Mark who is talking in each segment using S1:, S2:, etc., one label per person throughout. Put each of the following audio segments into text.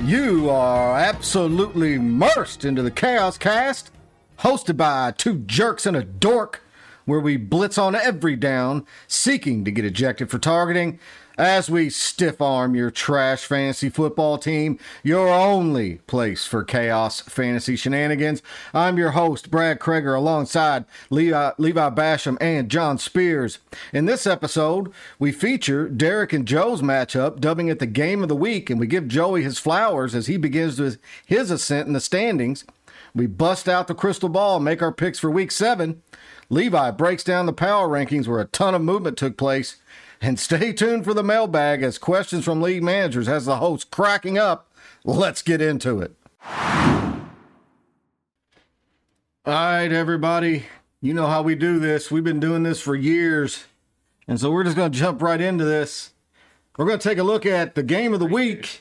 S1: You are absolutely immersed into the Chaos Cast, hosted by two jerks and a dork, where we blitz on every down, seeking to get ejected for targeting, as we stiff-arm your trash fantasy football team, your only place for chaos fantasy shenanigans. I'm your host, Brad Kreger, alongside Levi Basham and John Spears. In this episode, we feature Derek and Joe's matchup, dubbing it the Game of the Week, and we give Joey his flowers as he begins with his ascent in the standings. We bust out the crystal ball and make our picks for Week 7. Levi breaks down the power rankings where a ton of movement took place. And stay tuned for the mailbag as questions from league managers has the host cracking up. Let's get into it. All right, everybody. You know how we do this. We've been doing this for years. And so we're just going to jump right into this. We're going to take a look at the Game of the Week.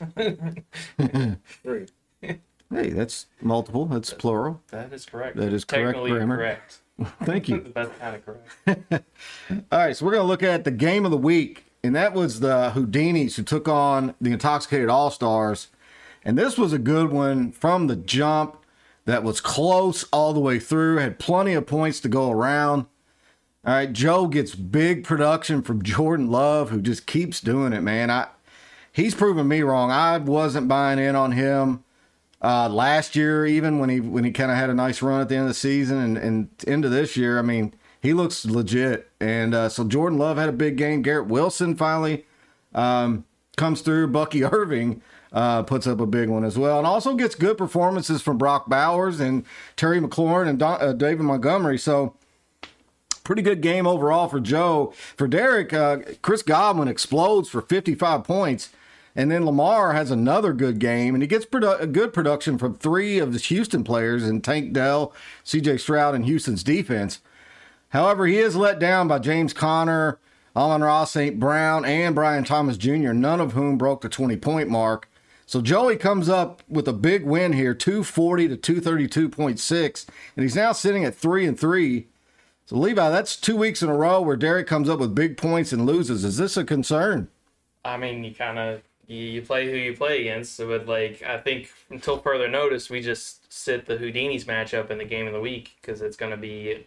S2: Three.
S1: Hey, that's multiple. That's plural.
S2: That is correct.
S1: That is correct grammar.
S2: Correct.
S1: Thank you.
S2: That's kind of correct.
S1: All right, so we're going to look at the Game of the Week, and that was the Houdinis who took on the Intoxicated All-Stars. And this was a good one from the jump that was close all the way through, had plenty of points to go around. All right, Joe gets big production from Jordan Love, who just keeps doing it, man. He's proven me wrong. I wasn't buying in on him last year, even when he kind of had a nice run at the end of the season and into this year. I mean, he looks legit. And so Jordan Love had a big game. Garrett Wilson finally comes through. Bucky Irving puts up a big one as well, and also gets good performances from Brock Bowers and Terry McLaurin and David Montgomery. So pretty good game overall for Joe. For Derek, Chris Godwin explodes for 55 points. And then Lamar has another good game, and he gets a good production from three of the Houston players in Tank Dell, C.J. Stroud, and Houston's defense. However, he is let down by James Conner, Amon-Ra St. Brown, and Brian Thomas Jr., none of whom broke the 20-point mark. So Joey comes up with a big win here, 240 to 232.6, and he's now sitting at 3-3. So Levi, that's 2 weeks in a row where Derek comes up with big points and loses. Is this a concern?
S2: I mean, you play who you play against. So, I think until further notice, we just sit the Houdinis matchup in the Game of the Week because it's going to be,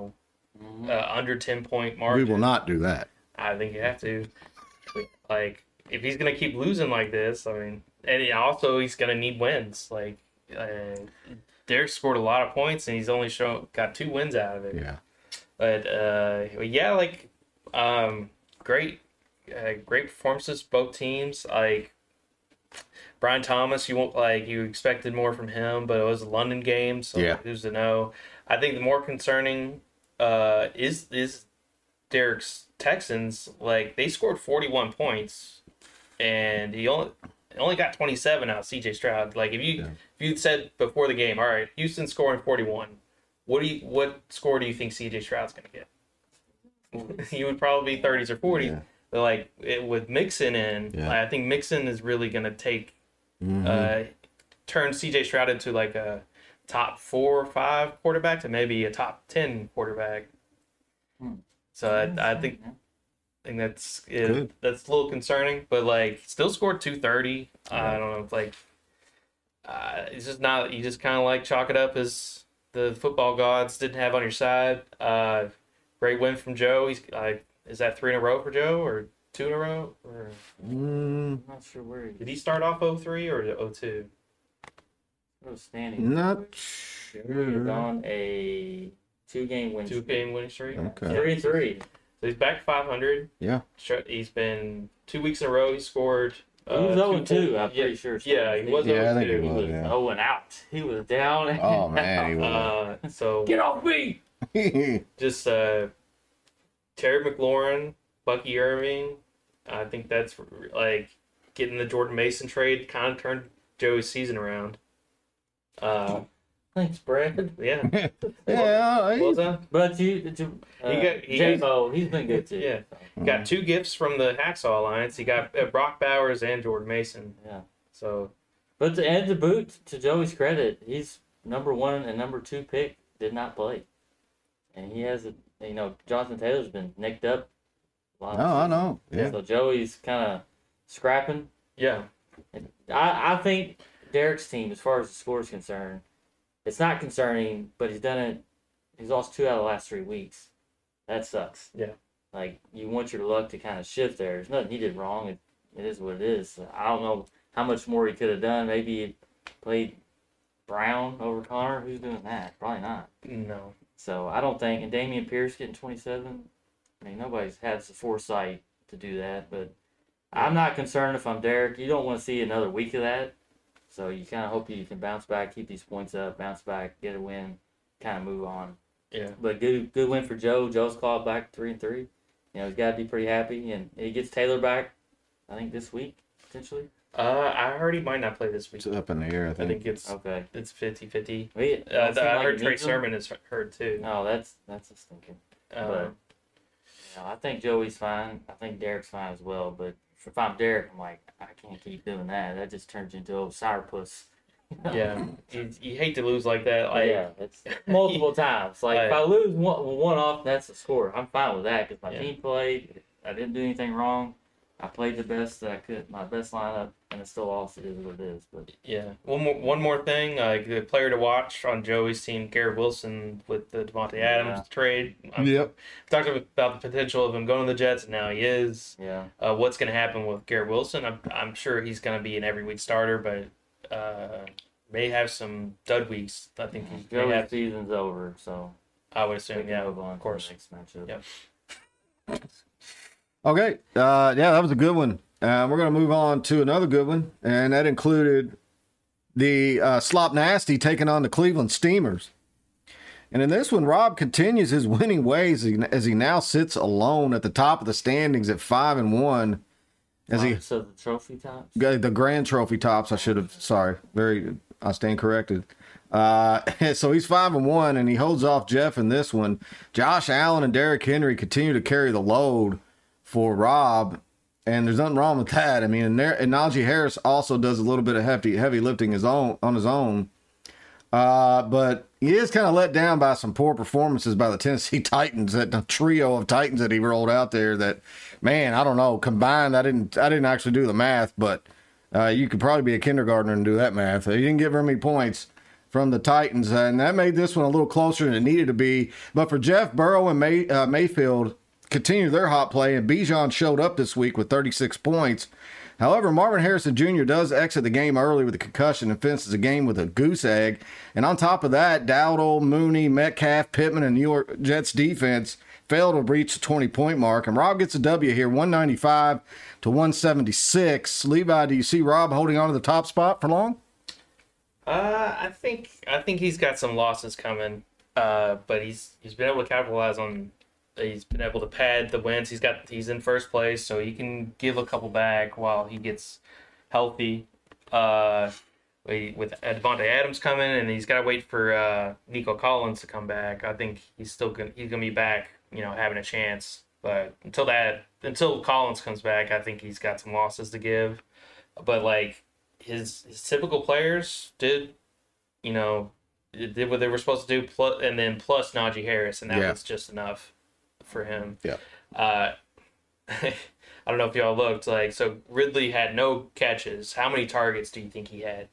S2: under 10-point margin.
S1: We will not do that.
S2: I think you have to. If he's going to keep losing like this, I mean, and also he's going to need wins. Derek scored a lot of points, and he's only got 2 wins out of it.
S1: Yeah.
S2: But, great performances, both teams. Brian Thomas, you expected more from him, but it was a London game, so
S1: yeah.
S2: Who's to know? I think the more concerning is Derek's Texans. They scored 41 points, and he only got 27 out of C.J. Stroud. If you said before the game, all right, Houston scoring 41, what score do you think C.J. Stroud's going to get? He would probably be 30s or 40s. Yeah. But with Mixon in, I think Mixon is really going to turn C.J. Stroud into a top 4 or 5 quarterback to maybe a top 10 quarterback. So I think that's it. That's a little concerning, but still scored 230. I don't know, it's just not. You just kind of chalk it up as the football gods didn't have on your side. Great win from Joe. He's is that 3 in a row for Joe or 2 in a row?
S3: I'm not sure where
S2: did he start off 0-3 or 0-2?
S3: It was standing.
S1: Not sure.
S3: He's on a 2-game win streak.
S2: 2-game winning streak.
S1: Okay.
S3: 3-3.
S2: So he's back to 500.
S1: Yeah.
S2: He's been 2 weeks in a row. He scored.
S3: He was 0-2, I'm pretty sure.
S2: Yeah, he was 0-2.
S1: I think
S3: He was 0 and out. He was down.
S1: Oh, man, he was.
S2: So
S3: get off me!
S2: Just Terry McLaurin, Bucky Irving. I think that's getting the Jordan Mason trade kind of turned Joey's season around.
S3: Thanks, Brad.
S2: Yeah.
S1: Yeah.
S2: done.
S3: But J-Mo, he's been good too.
S2: Yeah. Got 2 gifts from the Hacksaw Alliance. He got Brock Bowers and Jordan Mason.
S3: Yeah.
S2: So,
S3: but to add the boot, to Joey's credit, he's number 1 and number 2 pick did not play, and he has Jonathan Taylor's been nicked up.
S1: I know. Yeah.
S3: So Joey's kind of scrapping.
S2: yeah.
S3: I think Derek's team, as far as the score is concerned, it's not concerning, but he's done it. He's lost 2 out of the last 3 weeks. That sucks.
S2: Yeah.
S3: Like, you want your luck to kind of shift there. There's nothing he did wrong. It is what it is. I don't know how much more he could have done. Maybe he played Brown over Connor. Who's doing that? Probably not.
S2: No.
S3: So I don't think. And Damian Pierce getting 27. I mean, nobody's has the foresight to do that. But I'm not concerned if I'm Derek. You don't want to see another week of that. So you kind of hope you can bounce back, keep these points up, bounce back, get a win, kind of move on.
S2: Yeah.
S3: But good win for Joe. Joe's clawed back 3-3. You know, he's got to be pretty happy. And he gets Taylor back, I think, this week, potentially.
S2: I heard he might not play this week.
S1: It's up in the air, I
S2: I
S1: think.
S2: think it's
S3: Okay.
S2: it's 50-50.
S3: I
S2: I heard Trey Sermon is hurt too.
S3: No, that's a stinking. But I think Joey's fine. I think Derek's fine as well. But if I'm Derek, I'm like, I can't keep doing that. That just turns into old sourpuss.
S2: Yeah, you hate to lose like that. Like,
S3: yeah, it's multiple times. Like, if I lose one off, that's the score. I'm fine with that because my team played. I didn't do anything wrong. I played the best that I could, my best lineup, and it's still lost. It is what it is. But
S2: yeah, one more thing. The player to watch on Joey's team, Garrett Wilson, with the Devontae Adams trade.
S1: Yep.
S2: Talked about the potential of him going to the Jets, and now he is.
S3: Yeah.
S2: What's going to happen with Garrett Wilson? I'm sure he's going to be an every week starter, but may have some dud weeks. I think
S3: Joey's season's over, so
S2: I would assume.
S3: we can
S2: Yeah,
S3: move on
S2: of course.
S3: to the next matchup.
S2: Yep.
S1: Okay. Yeah, that was a good one. We're going to move on to another good one, and that included the Slop Nasty taking on the Cleveland Steamers. And in this one, Rob continues his winning ways as he now sits alone at the top of the standings at 5-1.
S3: So the trophy tops?
S1: The grand trophy tops, I stand corrected. So he's 5-1, and he holds off Jeff in this one. Josh Allen and Derrick Henry continue to carry the load for Rob, and there's nothing wrong with that. I mean, and Najee Harris also does a little bit of heavy lifting on his own. But he is kind of let down by some poor performances by the Tennessee Titans, that trio of Titans that he rolled out there that, man, I don't know, combined, I didn't actually do the math, but you could probably be a kindergartner and do that math. He didn't get very many points from the Titans, and that made this one a little closer than it needed to be. But for Jeff, Burrow and Mayfield continue their hot play, and Bijan showed up this week with 36 points. However, Marvin Harrison Jr. does exit the game early with a concussion and finishes the game with a goose egg. And on top of that, Dowdle, Mooney, Metcalf, Pittman, and New York Jets defense failed to reach the 20-point mark. And Rob gets a W here, 195 to 176. Levi, do you see Rob holding on to the top spot for long?
S2: I think he's got some losses coming, but he's been able to capitalize on. He's been able to pad the wins. He's in first place, so he can give a couple back while he gets healthy. With Devontae Adams coming, and he's got to wait for Nico Collins to come back. I think he's gonna be back, having a chance. But until Collins comes back, I think he's got some losses to give. But like his typical players did what they were supposed to do, and then plus Najee Harris, and that was just enough for him.
S1: Yeah.
S2: I don't know if y'all looked, so Ridley had no catches. How many targets do you think he had?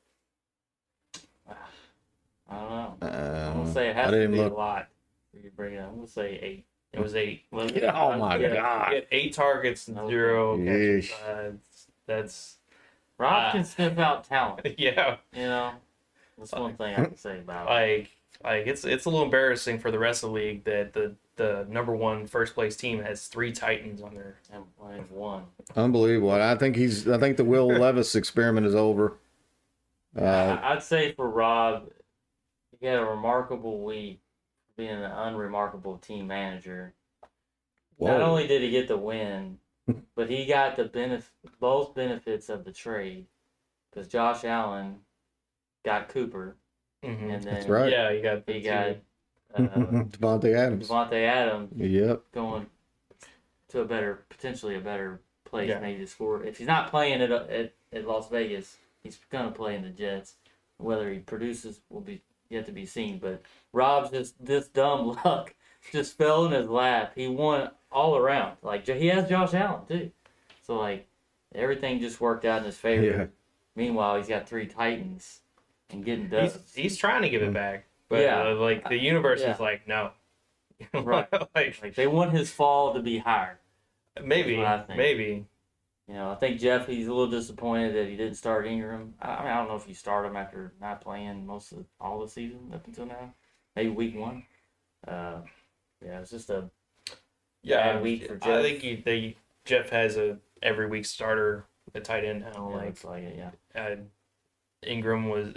S3: I don't know. I'm going to say it has to be a lot. You bring it up. I'm going to say 8.
S2: It was 8.
S1: Oh my God.
S2: He had 8 targets and 0 catches. That's
S3: Rob can sniff out talent.
S2: Yeah.
S3: That's one thing I can say about
S2: it. It's a little embarrassing for the rest of the league that the number 1 first place team has 3 Titans on there.
S3: And playing 1.
S1: Unbelievable. I think the Will Levis experiment is over.
S3: I'd say for Rob, he had a remarkable week being an unremarkable team manager. Whoa. Not only did he get the win, but he got both benefits of the trade, because Josh Allen got Cooper, and then
S1: that's right.
S2: Yeah, he got
S1: Devontae Adams. Yep.
S3: Going to potentially a better place, maybe to score. If he's not playing at Las Vegas, he's gonna play in the Jets. Whether he produces will be yet to be seen. But Rob's this dumb luck just fell in his lap. He won all around. Like, he has Josh Allen too, so everything just worked out in his favor. Meanwhile, he's got 3 Titans and getting dubs.
S2: He's trying to give it back, but like the universe is like no.
S3: Right. like they want his fall to be higher.
S2: Maybe.
S3: I think Jeff, he's a little disappointed that he didn't start Ingram. I don't know if you start him after not playing all the season up until now. Maybe week 1. It's just a bad week for Jeff.
S2: I think Jeff has a every week starter at tight end now.
S3: Looks like it,
S2: Ingram was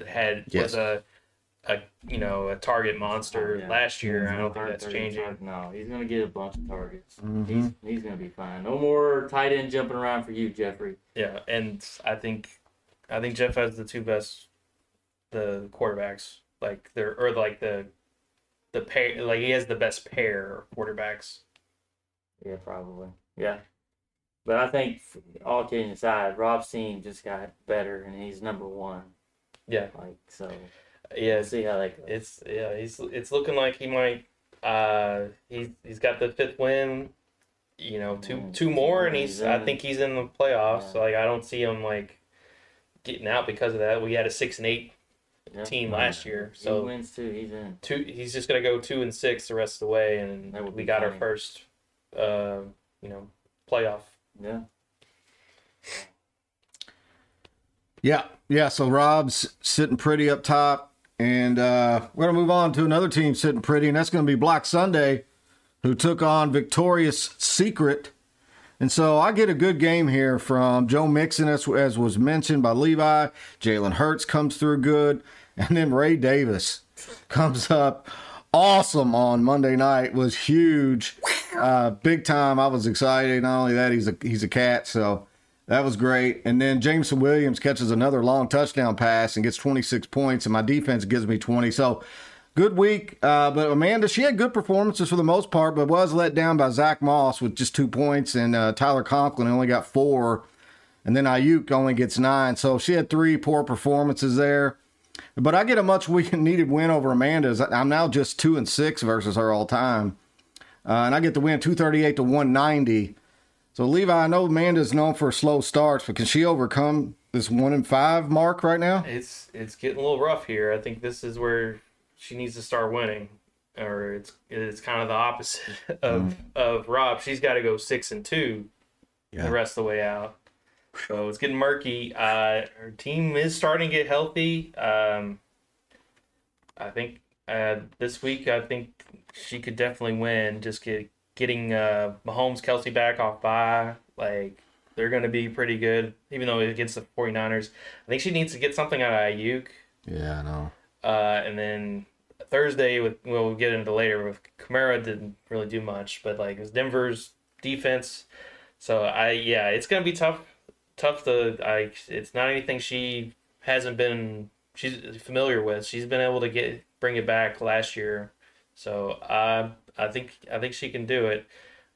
S2: a target monster last year. I don't think that's changing.
S3: No, he's gonna get a bunch of targets. Mm-hmm. He's gonna be fine. No more tight end jumping around for you, Jeffrey.
S2: Yeah, and I think Jeff has the 2 best quarterbacks. The pair, like he has the best pair of quarterbacks.
S3: Yeah, probably. Yeah. But I think, all kidding aside, Rob's team just got better, and he's number 1.
S2: Yeah.
S3: Yeah. See how that goes.
S2: It's looking like he might. He's got the 5th win. Two more, and I think he's in the playoffs. Yeah. So I don't see him getting out because of that. We had a 6-8 team last year, so
S3: he wins 2. He's in
S2: 2. He's just gonna go 2-6 the rest of the way, and we got our first, playoff.
S1: Yeah. So Rob's sitting pretty up top, and we're gonna move on to another team sitting pretty, and that's gonna be Black Sunday, who took on Victorious Secret. And so I get a good game here from Joe Mixon, as was mentioned by Levi. Jalen Hurts comes through good, and then Ray Davis comes up awesome on Monday night. Was huge, big time. I was excited. Not only that, he's a cat, so that was great. And then Jameson Williams catches another long touchdown pass and gets 26 points, and my defense gives me 20. So good week. But Amanda, she had good performances for the most part, but was let down by Zach Moss with just 2 points, and Tyler Conklin only got 4, and then Ayuk only gets 9. So she had 3 poor performances there. But I get a much needed win over Amanda's. I'm now just 2-6 versus her all time. And I get the win 238-190. So, Levi, I know Amanda's known for slow starts, but can she overcome this 1-5 mark right now?
S2: It's getting a little rough here. I think this is where she needs to start winning. Or it's kind of the opposite of Rob. She's got to go 6-2 the rest of the way out. So it's getting murky. Her team is starting to get healthy. I think this week, I think she could definitely win. Just getting Mahomes, Kelsey back off bye. They're going to be pretty good, even though against the 49ers. I think she needs to get something out of Ayuk.
S1: Yeah, I know.
S2: And then Thursday, we'll get into later, with Kamara didn't really do much, but it was Denver's defense. So it's going to be tough to it's not anything she's familiar with. She's been able to bring it back last year, so I think she can do it.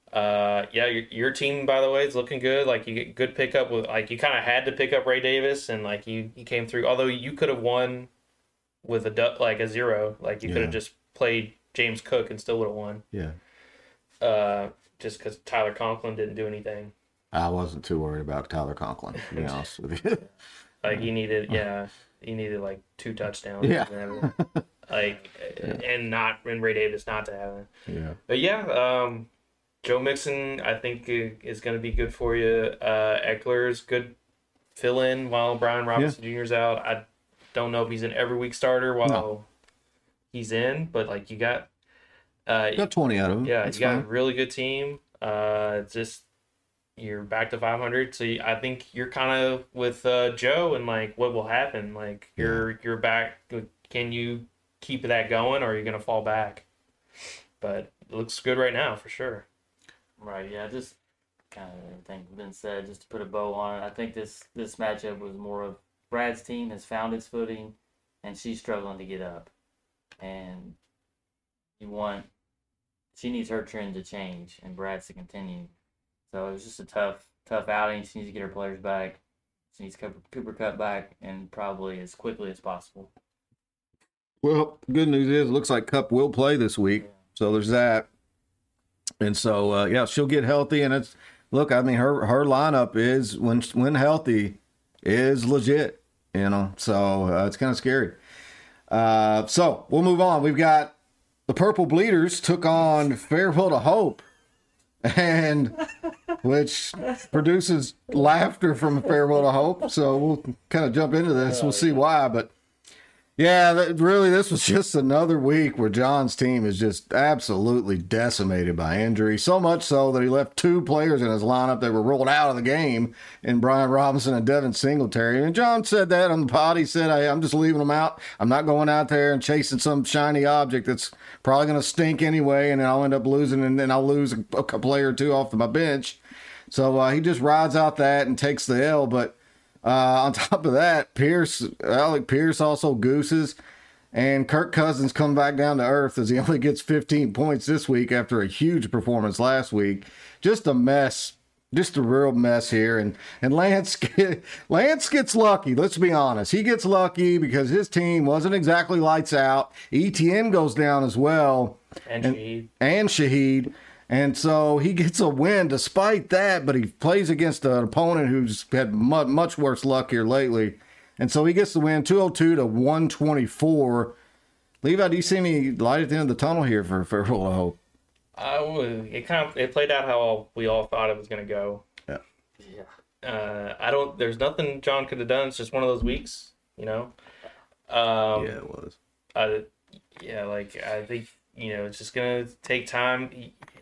S2: Your team, by the way, is looking good. You get good pickup with you kind of had to pick up Ray Davis, and you came through. Although you could have won with a 0, you could have just played James Cook and still would have won.
S1: Yeah.
S2: Just because Tyler Conklin didn't do anything.
S1: I wasn't too worried about Tyler Conklin, to be honest with you.
S2: He needed 2 touchdowns.
S1: Yeah.
S2: And Ray Davis not to have it.
S1: Yeah.
S2: But Joe Mixon, I think, is going to be good for you. Eckler's good fill in while Brian Robinson Jr.'s out. I don't know if he's an every week starter while he's in, but you got
S1: 20 out of him.
S2: Yeah, you got a really good team. Just you're back to 500, so I think you're kind of with Joe and what will happen. You're back. Can you keep that going, or are you going to fall back? But it looks good right now for sure.
S3: Right. Yeah. Just kind of everything been said. Just to put a bow on it, I think this matchup was more of Brad's team has found its footing, and she's struggling to get up, and she needs her trend to change and Brad's to continue. So it was just a tough outing. She needs to get her players back. She needs Cooper Kupp back, and probably as quickly as possible.
S1: Well, the good news is it looks like Kupp will play this week. Yeah. So there's that. And so, she'll get healthy. And her lineup is, when healthy, is legit. So it's kind of scary. So we'll move on. We've got the Purple Bleeders took on Farewell to Hope, and which produces laughter from Farewell to Hope. So we'll kind of jump into this. We'll see why, but yeah, really, this was just another week where John's team is just absolutely decimated by injury. So much so that he left 2 players in his lineup that were rolled out of the game in Brian Robinson and Devin Singletary. And John said that on the pod. He said, hey, I'm just leaving them out. I'm not going out there and chasing some shiny object that's probably going to stink anyway, and then I'll end up losing, and then I'll lose a player or 2 off my bench. So he just rides out that and takes the L, but on top of that, Alec Pierce also gooses, and Kirk Cousins come back down to earth as he only gets 15 points this week after a huge performance last week. Just a mess, just a real mess here. And Lance gets lucky. Let's be honest. He gets lucky because his team wasn't exactly lights out. ETN goes down as well. And Shaheed. And so he gets a win despite that, but he plays against an opponent who's had much worse luck here lately. And so he gets the win 202 to 124. Levi, do you see any light at the end of the tunnel here for Farewell to Hope?
S2: It played out how we all thought it was going to go.
S3: Yeah.
S2: There's nothing John could have done. It's just one of those weeks,
S1: Yeah, it was.
S2: I think, it's just going to take time.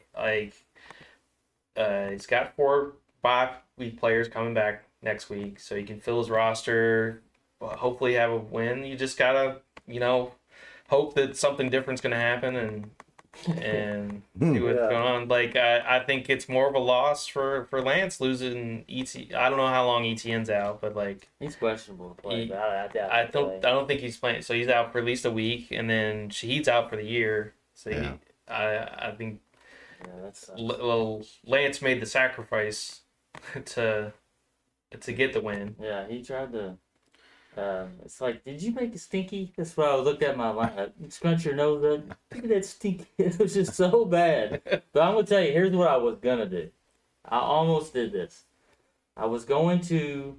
S2: He's got 4 bye-week players coming back next week, so he can fill his roster, hopefully have a win. You just gotta, hope that something different's gonna happen and see what's going on. I think it's more of a loss for Lance losing ET. I don't know how long ETN's out, but
S3: he's questionable to play.
S2: I don't think he's playing. So he's out for at least a week, and then Shaheed's out for the year. So I think. Yeah, Lance made the sacrifice to get the win.
S3: Yeah, he tried to. It's like, did you make a stinky? That's why I looked at my lineup. Scrunch your nose up. Look at that stinky. It was just so bad. But I'm gonna tell you, here's what I was gonna do. I almost did this. I was going to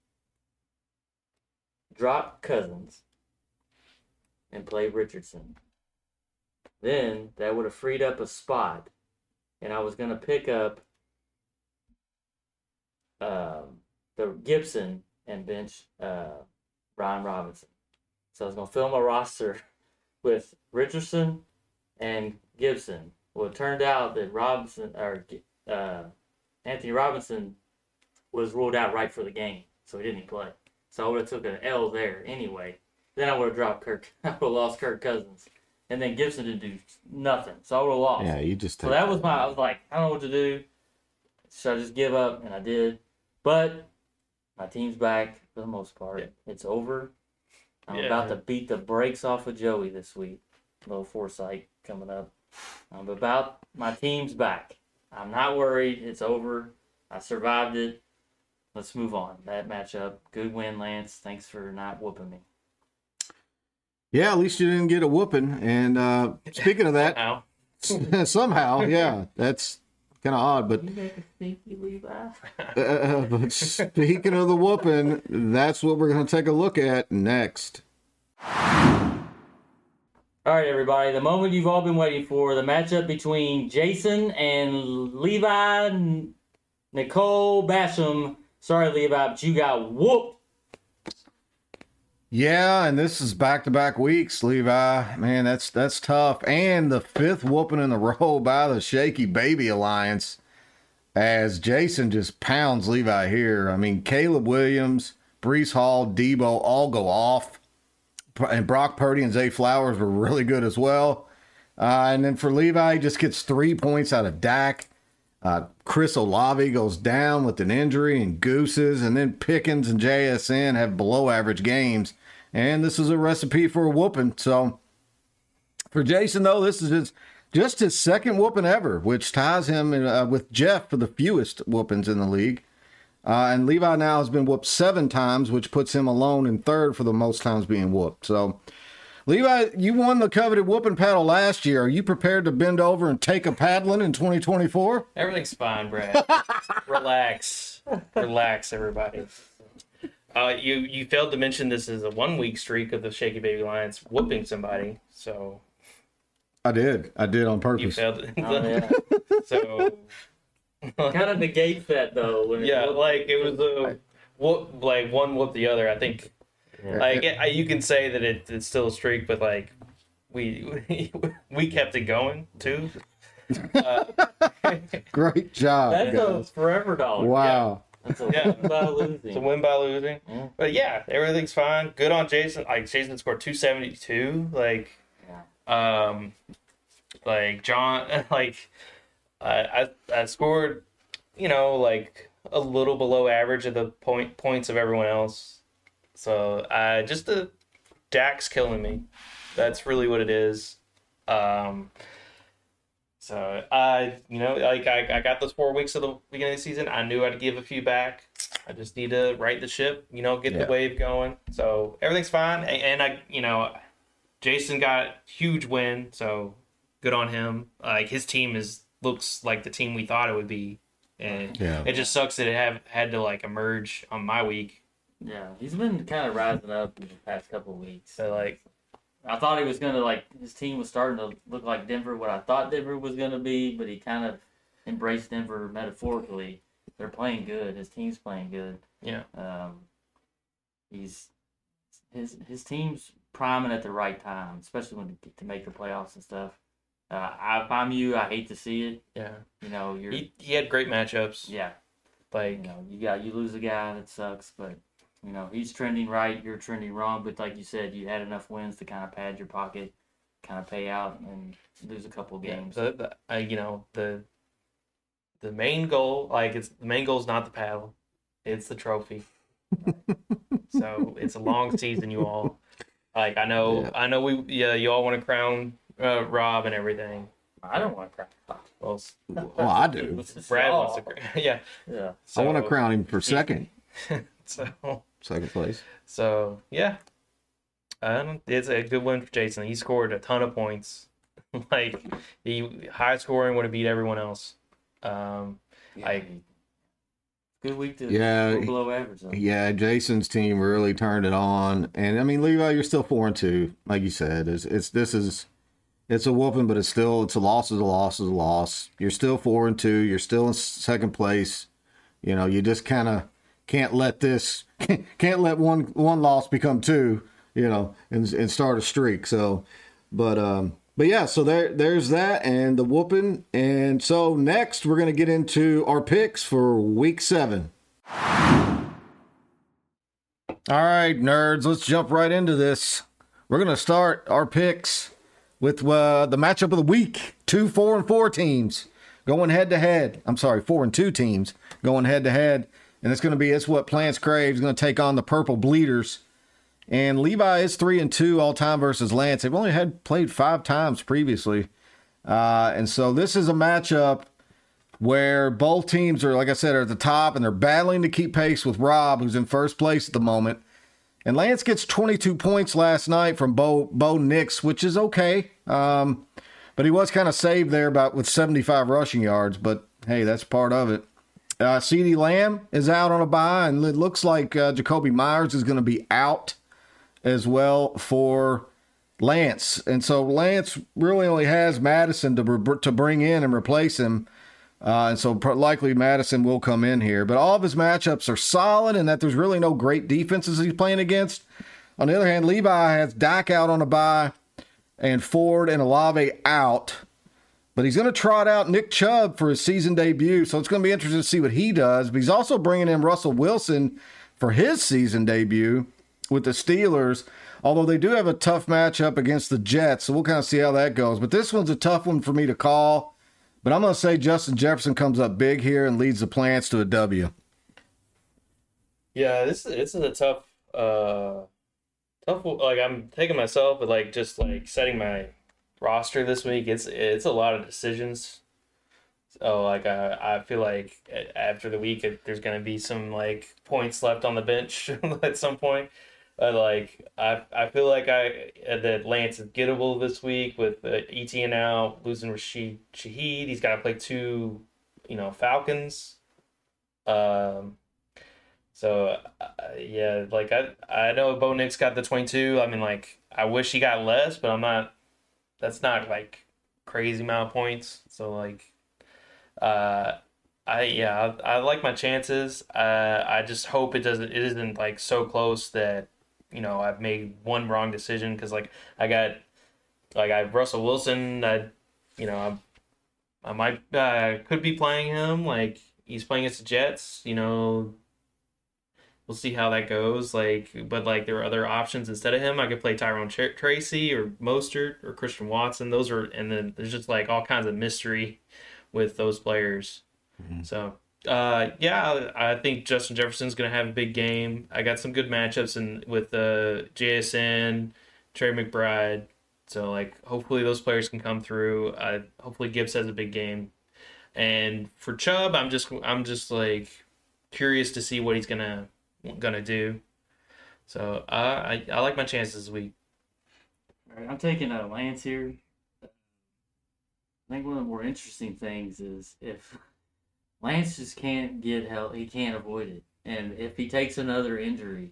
S3: drop Cousins and play Richardson. Then that would have freed up a spot. And I was going to pick up the Gibson and bench Brian Robinson. So I was going to fill my roster with Richardson and Gibson. Well, it turned out that Anthony Robinson was ruled out right for the game, so he didn't play. So I would have took an L there anyway. Then I would have dropped Kirk. I would have lost Kirk Cousins. And then Gibson didn't do nothing. So I would have lost.
S1: Yeah, you just
S3: So that was I was like, I don't know what to do. Should I just give up? And I did. But my team's back for the most part. Yeah. It's over. I'm about to beat the brakes off of Joey this week. A little foresight coming up. My team's back. I'm not worried. It's over. I survived it. Let's move on. That matchup. Good win, Lance. Thanks for not whooping me.
S1: Yeah, at least you didn't get a whooping. And speaking of that, somehow, yeah, that's kind of odd. But
S3: you make a sneaky Levi.
S1: But speaking of the whooping, that's what we're going to take a look at next.
S3: All right, everybody, the moment you've all been waiting for, the matchup between Jason and Levi Nicole Basham. Sorry, Levi, but you got whooped.
S1: Yeah, and this is back-to-back weeks, Levi. Man, that's tough. And the 5th whooping in a row by the Shaky Baby Alliance as Jason just pounds Levi here. I mean, Caleb Williams, Breece Hall, Debo all go off. And Brock Purdy and Zay Flowers were really good as well. And then for Levi, he just gets 3 points out of Dak. Chris Olave goes down with an injury and gooses, and then Pickens and JSN have below average games. And this is a recipe for a whooping. So for Jason, though, this is just his 2nd whooping ever, which ties him with Jeff for the fewest whoopings in the league. And Levi now has been whooped 7 times, which puts him alone in 3rd for the most times being whooped. So Levi, you won the coveted whooping paddle last year. Are you prepared to bend over and take a paddling in 2024?
S2: Everything's fine, Brad. Relax, everybody. You failed to mention this is a 1 week streak of the Shaky Baby Lions whooping somebody. So
S1: I did on
S2: you
S1: purpose.
S2: failed.
S3: Oh, yeah.
S2: So
S3: Kind of negates that though. When
S2: yeah, like it was a whoop, like one whoop the other. I think like you can say that it's still a streak, but like we kept it going too.
S1: Great job,
S3: that's
S1: guys.
S3: a forever dollar.
S1: Wow.
S3: That's a win by losing.
S2: It's a win by losing.
S3: Yeah.
S2: But yeah, everything's fine. Good on Jason. Like Jason scored 272. Like like John like I scored, like a little below average of the points of everyone else. So just the Dak's killing me. That's really what it is. So I got those 4 weeks of the beginning of the season. I knew I'd give a few back. I just need to right the ship, get the wave going. So everything's fine. And Jason got a huge win. So good on him. Like his team looks like the team we thought it would be. And it just sucks that it had to like emerge on my week.
S3: Yeah, he's been kind of rising up in the past couple of weeks.
S2: So like,
S3: I thought he was gonna his team was starting to look like Denver, what I thought Denver was gonna be, but he kind of embraced Denver metaphorically. They're playing good. His team's playing good.
S2: Yeah.
S3: His team's priming at the right time, especially when to make the playoffs and stuff. If I'm you, I hate to see it.
S2: Yeah. He had great matchups.
S3: Yeah.
S2: Like
S3: you lose a guy that sucks, but he's trending right, you're trending wrong. But like you said, you had enough wins to kind of pad your pocket, kind of pay out, and lose a couple of games.
S2: The main goal, the main goal is not the paddle, it's the trophy. So it's a long season, you all. Like I know you all want to crown Rob and everything.
S3: I don't want to crown Rob.
S1: Well, I do.
S2: Brad wants to yeah.
S1: So, I want to crown him for second. Second place.
S2: So yeah, it's a good win for Jason. He scored a ton of points. Like high scoring would have beat everyone else.
S3: Good week to go below average. Though.
S1: Yeah, Jason's team really turned it on, and I mean, Levi, you're still 4-2, like you said. It's a whooping, but it's a loss is a loss is a loss. You're still 4-2. You're still in second place. You just kind of can't let one loss become two. And start a streak. So, but yeah. So there's that and the whooping. And so next we're gonna get into our picks for week 7. All right, nerds. Let's jump right into this. We're gonna start our picks with the matchup of the week. 2 4-4 teams going head to head. I'm sorry, 4-2 teams going head to head. And it's what Plants Crave is going to take on the Purple Bleeders. And Levi is 3-2 all time versus Lance. They've only played 5 times previously. And so this is a matchup where both teams are, like I said, are at the top and they're battling to keep pace with Rob, who's in first place at the moment. And Lance gets 22 points last night from Bo Nix, which is okay. But he was kind of saved there with 75 rushing yards. But hey, that's part of it. CeeDee Lamb is out on a bye, and it looks like Jakobi Meyers is going to be out as well for Lance. And so Lance really only has Madison to bring in and replace him. And so likely Madison will come in here. But all of his matchups are solid and that there's really no great defenses he's playing against. On the other hand, Levi has Dak out on a bye and Ford and Olave out. But he's going to trot out Nick Chubb for his season debut. So it's going to be interesting to see what he does. But he's also bringing in Russell Wilson for his season debut with the Steelers. Although they do have a tough matchup against the Jets. So we'll kind of see how that goes. But this one's a tough one for me to call. But I'm going to say Justin Jefferson comes up big here and leads the Plants to a W.
S2: Yeah, this is a tough. Like I'm taking myself, but just setting my roster this week, it's a lot of decisions. So I feel like after the week, there's going to be some points left on the bench at some point. I feel like that Lance is gettable this week with Etienne out, losing Rashid Shaheed. He's got to play 2, Falcons. So So, yeah, like I know Bo Nix got the 22. I mean, like, I wish he got less, but that's not like crazy amount of points. So, like, I like my chances. I just hope it isn't like so close that, I've made one wrong decision because like I have Russell Wilson. I might could be playing him. Like he's playing against the Jets. We'll see how that goes. But there are other options instead of him. I could play Tyrone Tracy or Mostert or Christian Watson. And then there's just like all kinds of mystery with those players. Mm-hmm. So I think Justin Jefferson's gonna have a big game. I got some good matchups with JSN, Trey McBride. So hopefully those players can come through. Hopefully Gibbs has a big game. And for Chubb, I'm just like curious to see what he's gonna do. So I like my chances this week.
S3: All right, I'm taking Lance here. I think one of the more interesting things is if Lance just can't get help, he can't avoid it. And if he takes another injury,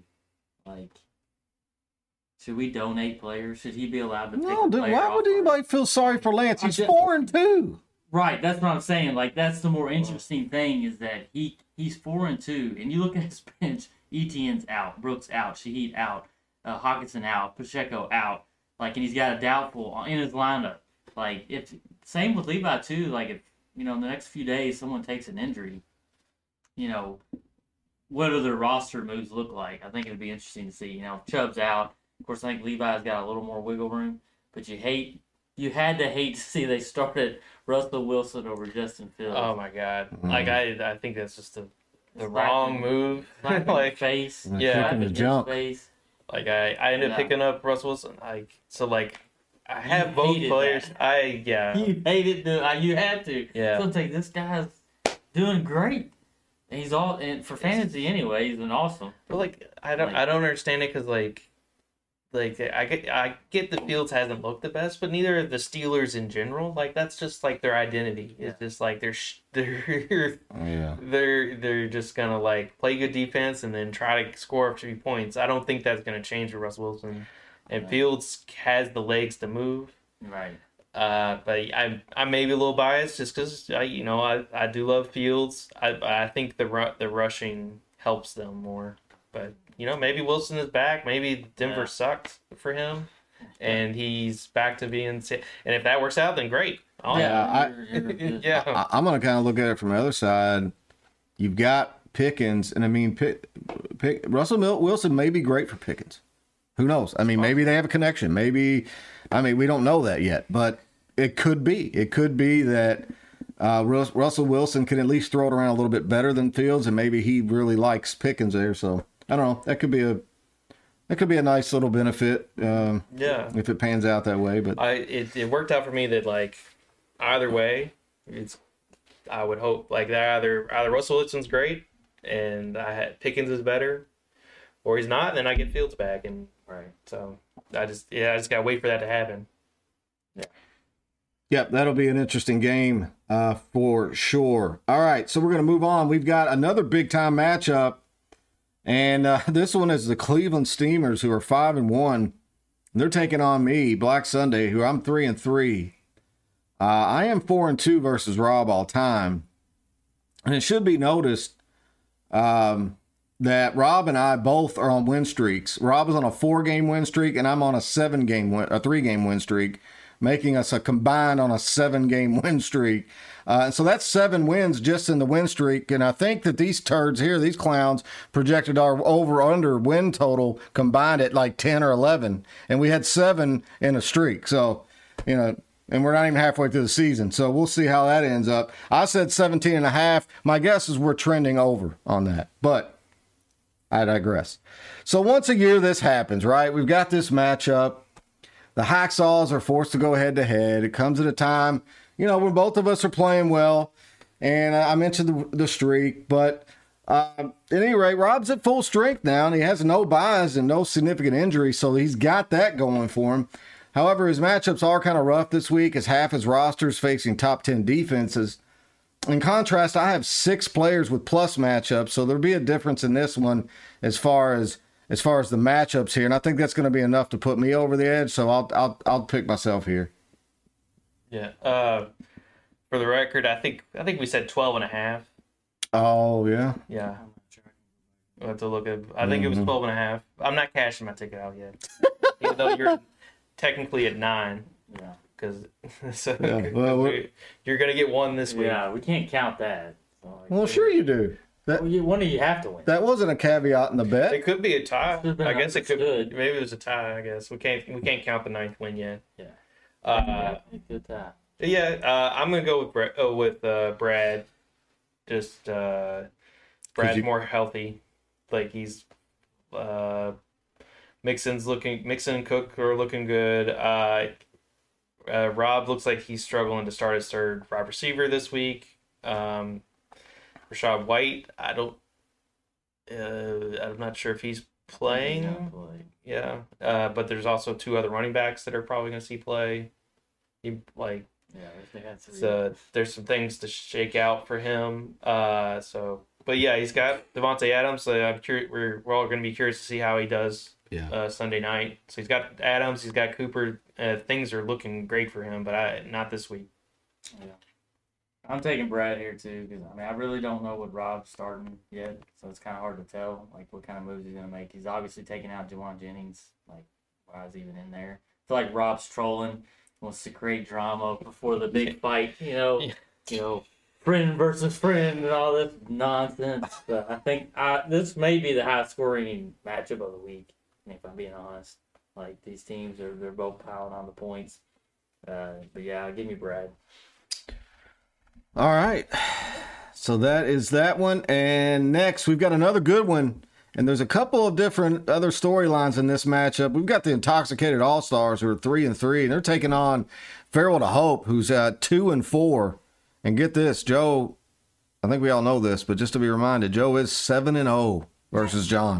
S3: should we donate players? Should he be allowed to take a player
S1: why would anybody feel sorry for Lance? He's 4-2.
S3: Right, that's what I'm saying. That's the more interesting thing is that he's 4-2, and you look at his bench. Etienne's out, Brooks out, Shaheed out, Hockenson out, Pacheco out. And he's got a doubtful in his lineup. Same with Levi too. If in the next few days someone takes an injury, what do their roster moves look like? I think it'd be interesting to see. If Chubb's out. Of course, I think Levi's got a little more wiggle room, but you had to hate to see they started Russell Wilson over Justin Fields.
S2: Oh my God! Mm-hmm. I think that's just the wrong move.
S3: Face,
S1: yeah, the jump.
S3: Face.
S2: I ended up picking up Russell Wilson. I have both players.
S3: That. You hated you had to.
S2: Yeah.
S3: So I'm like, this guy's doing great. He's all and for fantasy anyway. He's been awesome.
S2: But I don't understand it because I get the Fields hasn't looked the best, but neither of the Steelers in general. That's just their identity. It's just they're just gonna play good defense and then try to score a few points. I don't think that's gonna change for Russell Wilson. And Fields has the legs to move.
S3: Right.
S2: But I may be a little biased just because I do love Fields. I think the rushing helps them more. But maybe Wilson is back. Maybe Denver sucked for him, and he's back to being. And if that works out, then great.
S1: I'm gonna kind of look at it from the other side. You've got Pickens, and I mean, Russell Wilson may be great for Pickens. Who knows? I mean, maybe they have a connection. Maybe, we don't know that yet, but it could be. It could be that Russell Wilson can at least throw it around a little bit better than Fields, and maybe he really likes Pickens there. So I don't know. That could be a nice little benefit. If it pans out that way. But
S2: it worked out for me that either way, I would hope that either Russell Wilson's great, and Pickens is better, or he's not, then I get Fields back and. Right. So I just gotta wait for that to happen. Yeah.
S1: Yep, that'll be an interesting game for sure. All right, so we're gonna move on. We've got another big time matchup, and this one is the Cleveland Steamers, who are 5-1. And they're taking on me, Black Sunday, who I'm 3-3. I am 4-2 versus Rob all time, and it should be noticed. That Rob and I both are on win streaks. Rob is on a 4-game win streak, and I'm on a 3-game win streak, making us a combined on a 7-game win streak. So that's 7 wins just in the win streak. And I think that these turds here, these clowns, projected our over-under win total combined at 10 or 11. And we had 7 in a streak. So, and we're not even halfway through the season. So we'll see how that ends up. I said 17.5. My guess is we're trending over on that. But I digress. So once a year this happens, right? We've got this matchup. The Hacksaws are forced to go head-to-head. It comes at a time, when both of us are playing well. And I mentioned the streak. But at any rate, Rob's at full strength now, and he has no buys and no significant injuries, so he's got that going for him. However, his matchups are kind of rough this week, as half his roster is facing top 10 defenses. in contrast, I have 6 players with plus matchups, so there'll be a difference in this one as far as the matchups here, and I think that's going to be enough to put me over the edge. So I'll pick myself here.
S2: Yeah. For the record, I think we said 12.5.
S1: Oh yeah.
S2: Yeah. I'll have to look at. I think it was 12.5. I'm not cashing my ticket out yet, even though you're technically at 9.
S3: Yeah.
S2: Because you're gonna get one this week.
S3: Yeah, we can't count that. So,
S1: Well, sure you do.
S3: One of you have to win.
S1: That wasn't a caveat in the bet.
S2: It could be a tie. I guess it could.
S3: Good.
S2: Maybe it was a tie. I guess we can't count the 9th win yet.
S3: Yeah. Good tie.
S2: Yeah. I'm gonna go with Brad. Just Brad's more healthy. Like he's Mixon and Cook are looking good. Rob looks like he's struggling to start his third wide receiver this week. Rachaad White, I'm not sure if he's playing. Yeah, but there's also 2 other running backs that are probably going to see play. There's some things to shake out for him. But yeah, he's got Devontae Adams. So we're all going to be curious to see how he does. Yeah. Sunday night. So he's got Adams. He's got Cooper. Things are looking great for him, but not this week.
S3: Yeah. I'm taking Brad here too because I really don't know what Rob's starting yet, so it's kind of hard to tell like what kind of moves he's gonna make. He's obviously taking out Jawan Jennings. Like, why is he even in there? I feel like Rob's trolling, wants to create drama before the big fight. Friend versus friend and all this nonsense. But I think this may be the highest scoring matchup of the week. If I'm being honest, like these teams they're both piling on the points. But yeah, give me Brad.
S1: All right. So that is that one. And next we've got another good one. And there's a couple of different other storylines in this matchup. We've got the Intoxicated All-Stars who are 3-3, and they're taking on Farewell to Hope, who's 2-4. And get this, Joe, I think we all know this, but just to be reminded, Joe is 7-0 versus John.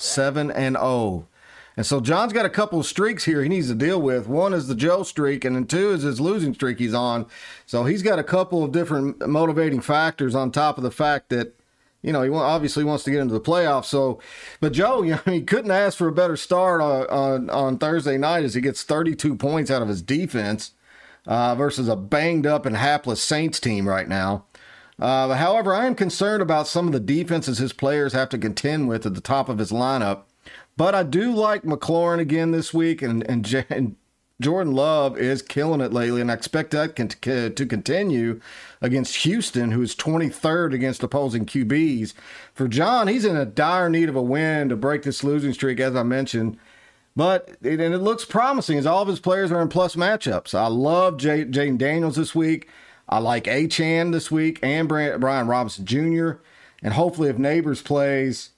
S1: 7-0. And so John's got a couple of streaks here he needs to deal with. One is the Joe streak, and then 2 is his losing streak he's on. So he's got a couple of different motivating factors on top of the fact that, he obviously wants to get into the playoffs. So, but Joe, he couldn't ask for a better start on Thursday night as he gets 32 points out of his defense versus a banged up and hapless Saints team right now. However, I am concerned about some of the defenses his players have to contend with at the top of his lineup. But I do like McLaurin again this week, and Jordan Love is killing it lately, and I expect that to continue against Houston, who is 23rd against opposing QBs. For John, he's in a dire need of a win to break this losing streak, as I mentioned. But it looks promising as all of his players are in plus matchups. I love Jaden Daniels this week. I like Achane this week and Brian Robinson Jr. And hopefully if Neighbors plays,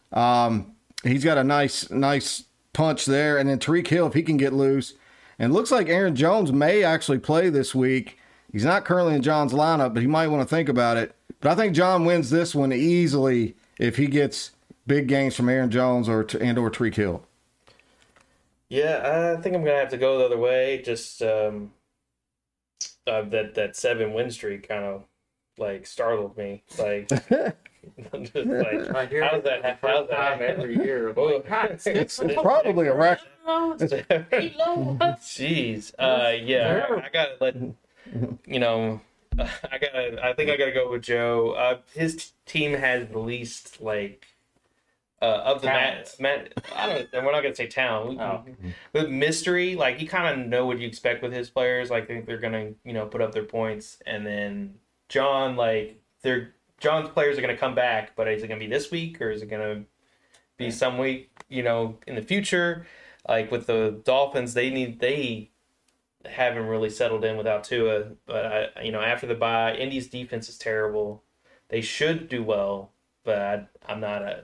S1: he's got a nice punch there. And then Tyreek Hill, if he can get loose. And it looks like Aaron Jones may actually play this week. He's not currently in John's lineup, but he might want to think about it. But I think John wins this one easily if he gets big games from Aaron Jones or Tyreek Hill.
S2: Yeah, I think I'm going to have to go the other way. Just that 7-win streak kind of startled me. I'm just how does that happen
S3: every year?
S1: It's probably a record.
S2: Jeez. Yeah, I gotta let I think I gotta go with Joe. His team has the least of the Matt. I don't. We're not gonna say talent. With mystery, you kind of know what you expect with his players. I think they're gonna put up their points, and then John John's players are gonna come back, but is it gonna be this week or is it gonna be some week in the future? With the Dolphins, they haven't really settled in without Tua, but after the bye, Indy's defense is terrible. They should do well, but I'm not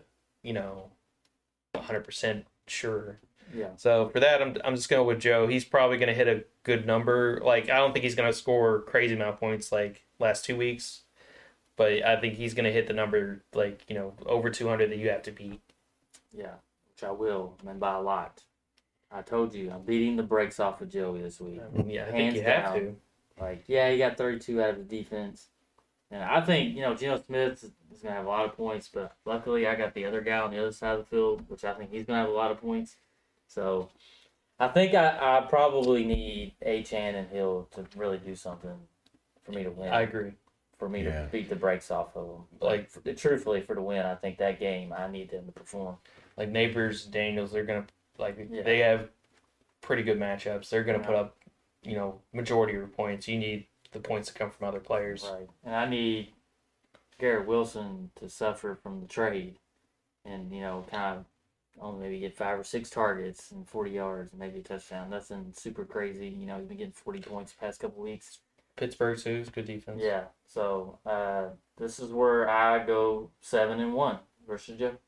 S2: 100% sure.
S3: Yeah.
S2: So for that, I'm just going with Joe. He's probably going to hit a good number. I don't think he's going to score crazy amount of points last 2 weeks, but I think he's going to hit the number over 200 that you have to beat.
S3: Yeah, which I will, and by a lot. I told you, I'm beating the brakes off of Joey this week.
S2: I think you have to.
S3: He got 32 out of the defense. And I think, Geno Smith is going to have a lot of points, but luckily I got the other guy on the other side of the field, which I think he's going to have a lot of points. So I think I probably need Achane and Hill to really do something for me to win.
S2: I agree.
S3: For me to beat the brakes off of them. Like, truthfully, for the win, I think that game, I need them to perform.
S2: Like Neighbors, Daniels, they're going to, they have pretty good matchups. They're going to put up, majority of your points. You need the points to come from other players.
S3: Right. And I need Garrett Wilson to suffer from the trade and, kind of only maybe get 5 or 6 targets and 40 yards and maybe a touchdown. Nothing super crazy. He's been getting 40 points the past couple of weeks.
S2: Pittsburgh, too, is good defense.
S3: Yeah. So this is where I go 7-1 versus Joe.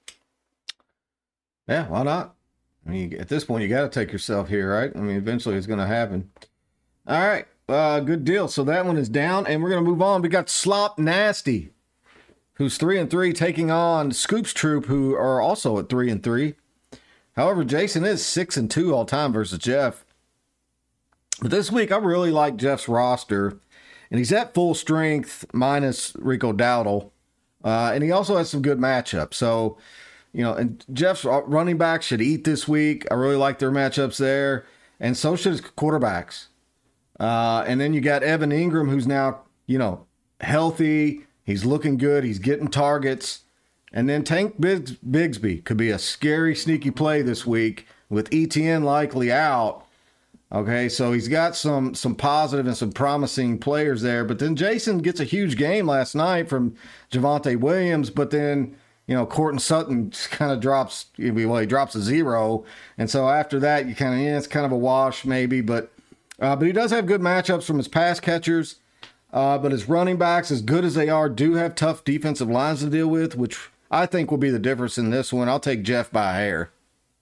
S1: Yeah, why not? I mean, at this point, you got to take yourself here, right? I mean, eventually it's going to happen. All right. Good deal. So that one is down, and we're going to move on. We got Slop Nasty, who's 3-3, taking on Scoops Troop, who are also at 3-3. However, Jason is 6-2 all time versus Jeff. But this week, I really like Jeff's roster, and he's at full strength minus Rico Dowdle, and he also has some good matchups. So, and Jeff's running back should eat this week. I really like their matchups there, and so should his quarterbacks. And then you got Evan Ingram, who's now, healthy. He's looking good. He's getting targets. And then Tank Bigsby could be a scary, sneaky play this week with ETN likely out. Okay, so he's got some positive and some promising players there. But then Jason gets a huge game last night from Javonte Williams. But then, Courtland Sutton kind of drops, he drops a 0. And so after that, you kind of, it's kind of a wash maybe. But he does have good matchups from his pass catchers. But his running backs, as good as they are, do have tough defensive lines to deal with, which I think will be the difference in this one. I'll take Jeff by a hair.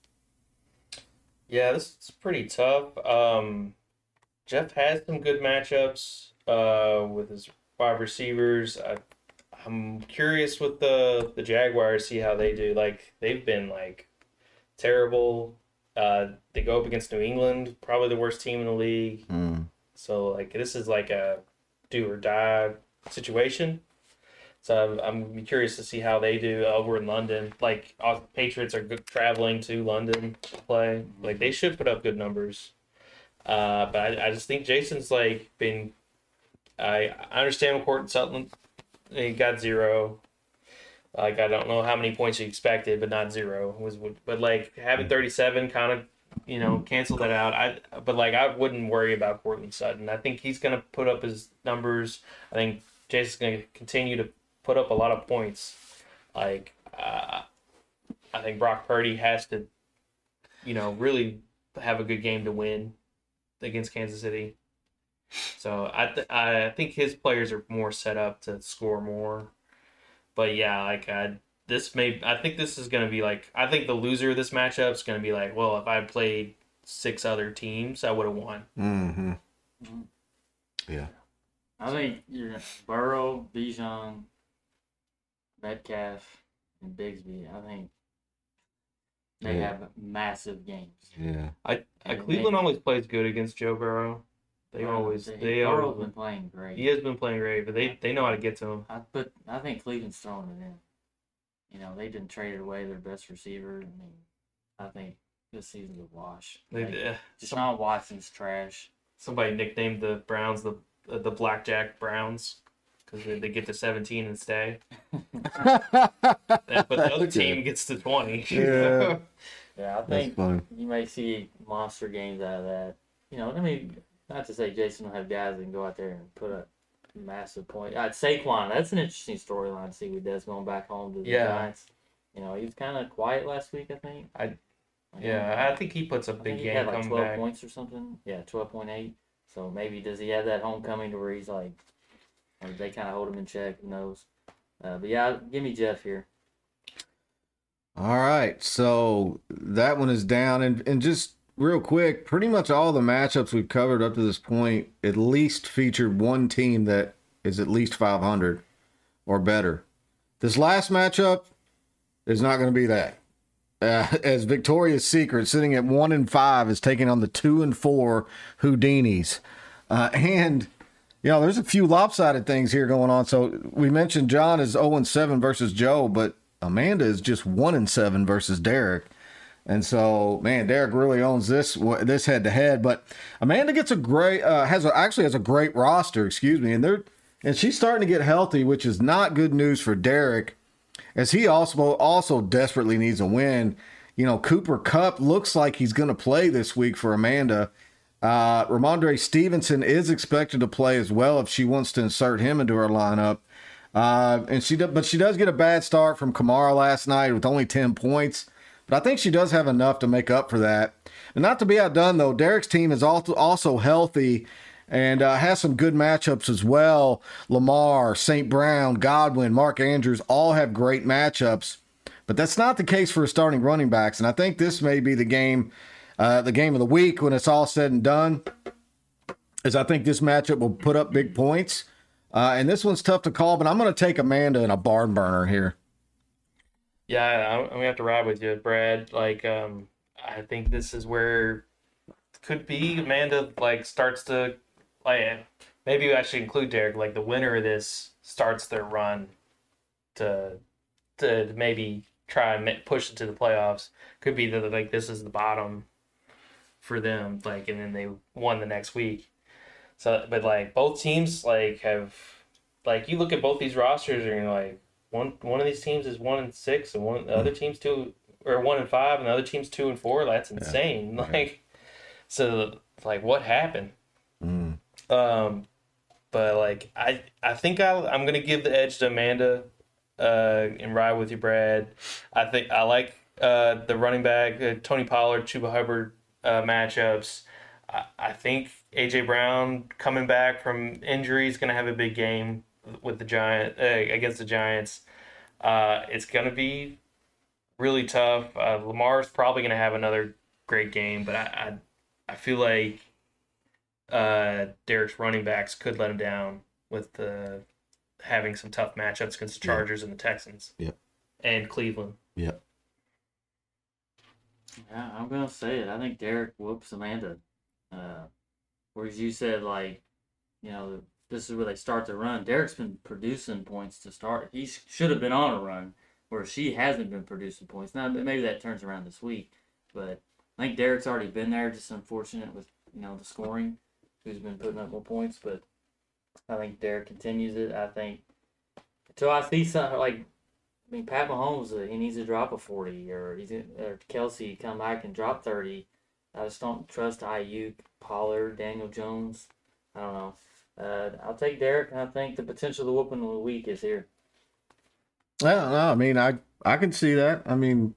S2: Yeah, this is pretty tough. Jeff has some good matchups with his wide receivers. I'm curious with the Jaguars, see how they do. Like, they've been, terrible. They go up against New England, probably the worst team in the league. So, this is like a do-or-die situation. So I'm curious to see how they do over in London. Patriots are traveling to London to play. They should put up good numbers. But I just think Jason's been. I understand with Courtland Sutton, he got 0. I don't know how many points he expected, but not 0. But having 37 kind of cancel that out. I wouldn't worry about Courtland Sutton. I think he's gonna put up his numbers. I think Jason's gonna continue to put up a lot of points. I think Brock Purdy has to, really have a good game to win against Kansas City. So I think his players are more set up to score more. But yeah, I think this is going to be I think the loser of this matchup is going to be well, if I had played 6 other teams, I would have won.
S1: Mm-hmm. Yeah.
S3: I think Burrow, Bijan, Metcalf, and Bigsby, I think they have massive games.
S1: Yeah.
S2: Cleveland always plays good against Joe Burrow. Burrow's
S3: been playing great.
S2: He has been playing great, but they know how to get to him.
S3: I think Cleveland's throwing it in. They didn't trade away their best receiver. I think this season's a wash. Deshaun Watson's trash. Somebody
S2: nicknamed the Browns the Blackjack Browns because they get to 17 and stay. But the other team gets to 20.
S1: Yeah.
S3: Yeah, I think you may see monster games out of that. Not to say Jason will have guys that can go out there and put up massive point. Saquon, that's an interesting storyline to see what he does going back home to the Giants. He was kind of quiet last week, I think.
S2: I think he puts a big game. He had
S3: 12 points or something. Yeah, 12.8. So maybe does he have that homecoming to where he's or they kind of hold him in check? Who knows? But yeah, give me Jeff here.
S1: All right, so that one is down, and just real quick, pretty much all the matchups we've covered up to this point at least featured one team that is at least 500 or better. This last matchup is not going to be that. As Victoria's Secret, sitting at 1-5, is taking on the 2-4 Houdinis. And there's a few lopsided things here going on. So we mentioned John is 0-7 versus Joe, but Amanda is just 1-7 versus Derek. And so, man, Derek really owns this head to head. But Amanda gets a great has a great roster, and she's starting to get healthy, which is not good news for Derek, as he also desperately needs a win. Cooper Kupp looks like he's going to play this week for Amanda. Ramondre Stevenson is expected to play as well if she wants to insert him into her lineup. But she does get a bad start from Kamara last night with only 10 points. But I think she does have enough to make up for that. And not to be outdone, though, Derek's team is also healthy and has some good matchups as well. Lamar, St. Brown, Godwin, Mark Andrews all have great matchups. But that's not the case for starting running backs. And I think this may be the game of the week when it's all said and done, is I think this matchup will put up big points. And this one's tough to call, but I'm going to take Amanda in a barn burner here.
S2: Yeah, I'm going to have to ride with you, Brad. I think this is where could be Amanda, starts to, maybe you actually include Derek, the winner of this starts their run to maybe try and push into the playoffs. Could be that, this is the bottom for them, and then they won the next week. So, but, both teams, have, you look at both these rosters and you're like, one of these teams is 1-6, and the other team's 1-5, and the other team's 2-4. That's insane.
S1: Yeah.
S2: So what happened? But I think I'm gonna give the edge to Amanda, and ride with you, Brad. I think I like the running back Tony Pollard, Chuba Hubbard matchups. I think AJ Brown coming back from injury is gonna have a big game with the against the Giants. It's going to be really tough. Lamar's probably going to have another great game, but I feel like Derek's running backs could let him down with having some tough matchups against the Chargers and the Texans.
S1: Yep.
S2: And Cleveland.
S1: Yep.
S3: Yeah, I'm going to say it. I think Derek whoops Amanda. Whereas you said, this is where they start to run. Derek's been producing points to start. He should have been on a run, where she hasn't been producing points. Now, maybe that turns around this week, but I think Derek's already been there. Just unfortunate with the scoring, who's been putting up more points. But I think Derek continues it. I think until I see something Pat Mahomes, he needs to drop a 40, or Kelsey come back and drop 30. I just don't trust Ayuk, Pollard, Daniel Jones. I don't know. I'll take Derek, and I think the potential of the whooping of the week is here.
S1: Yeah, no, I mean, I can see that. I mean,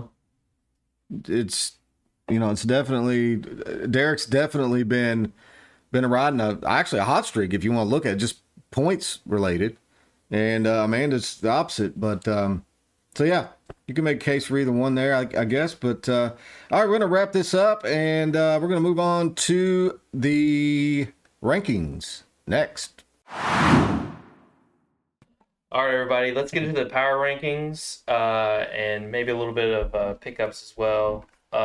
S1: it's definitely Derek's definitely been riding a hot streak if you want to look at it, just points related, and Amanda's the opposite. But so yeah, you can make a case for either one there, I guess. But all right, we're gonna wrap this up, and we're gonna move on to the rankings next.
S2: All right, everybody, let's get into the power rankings, and maybe a little bit of pickups as well.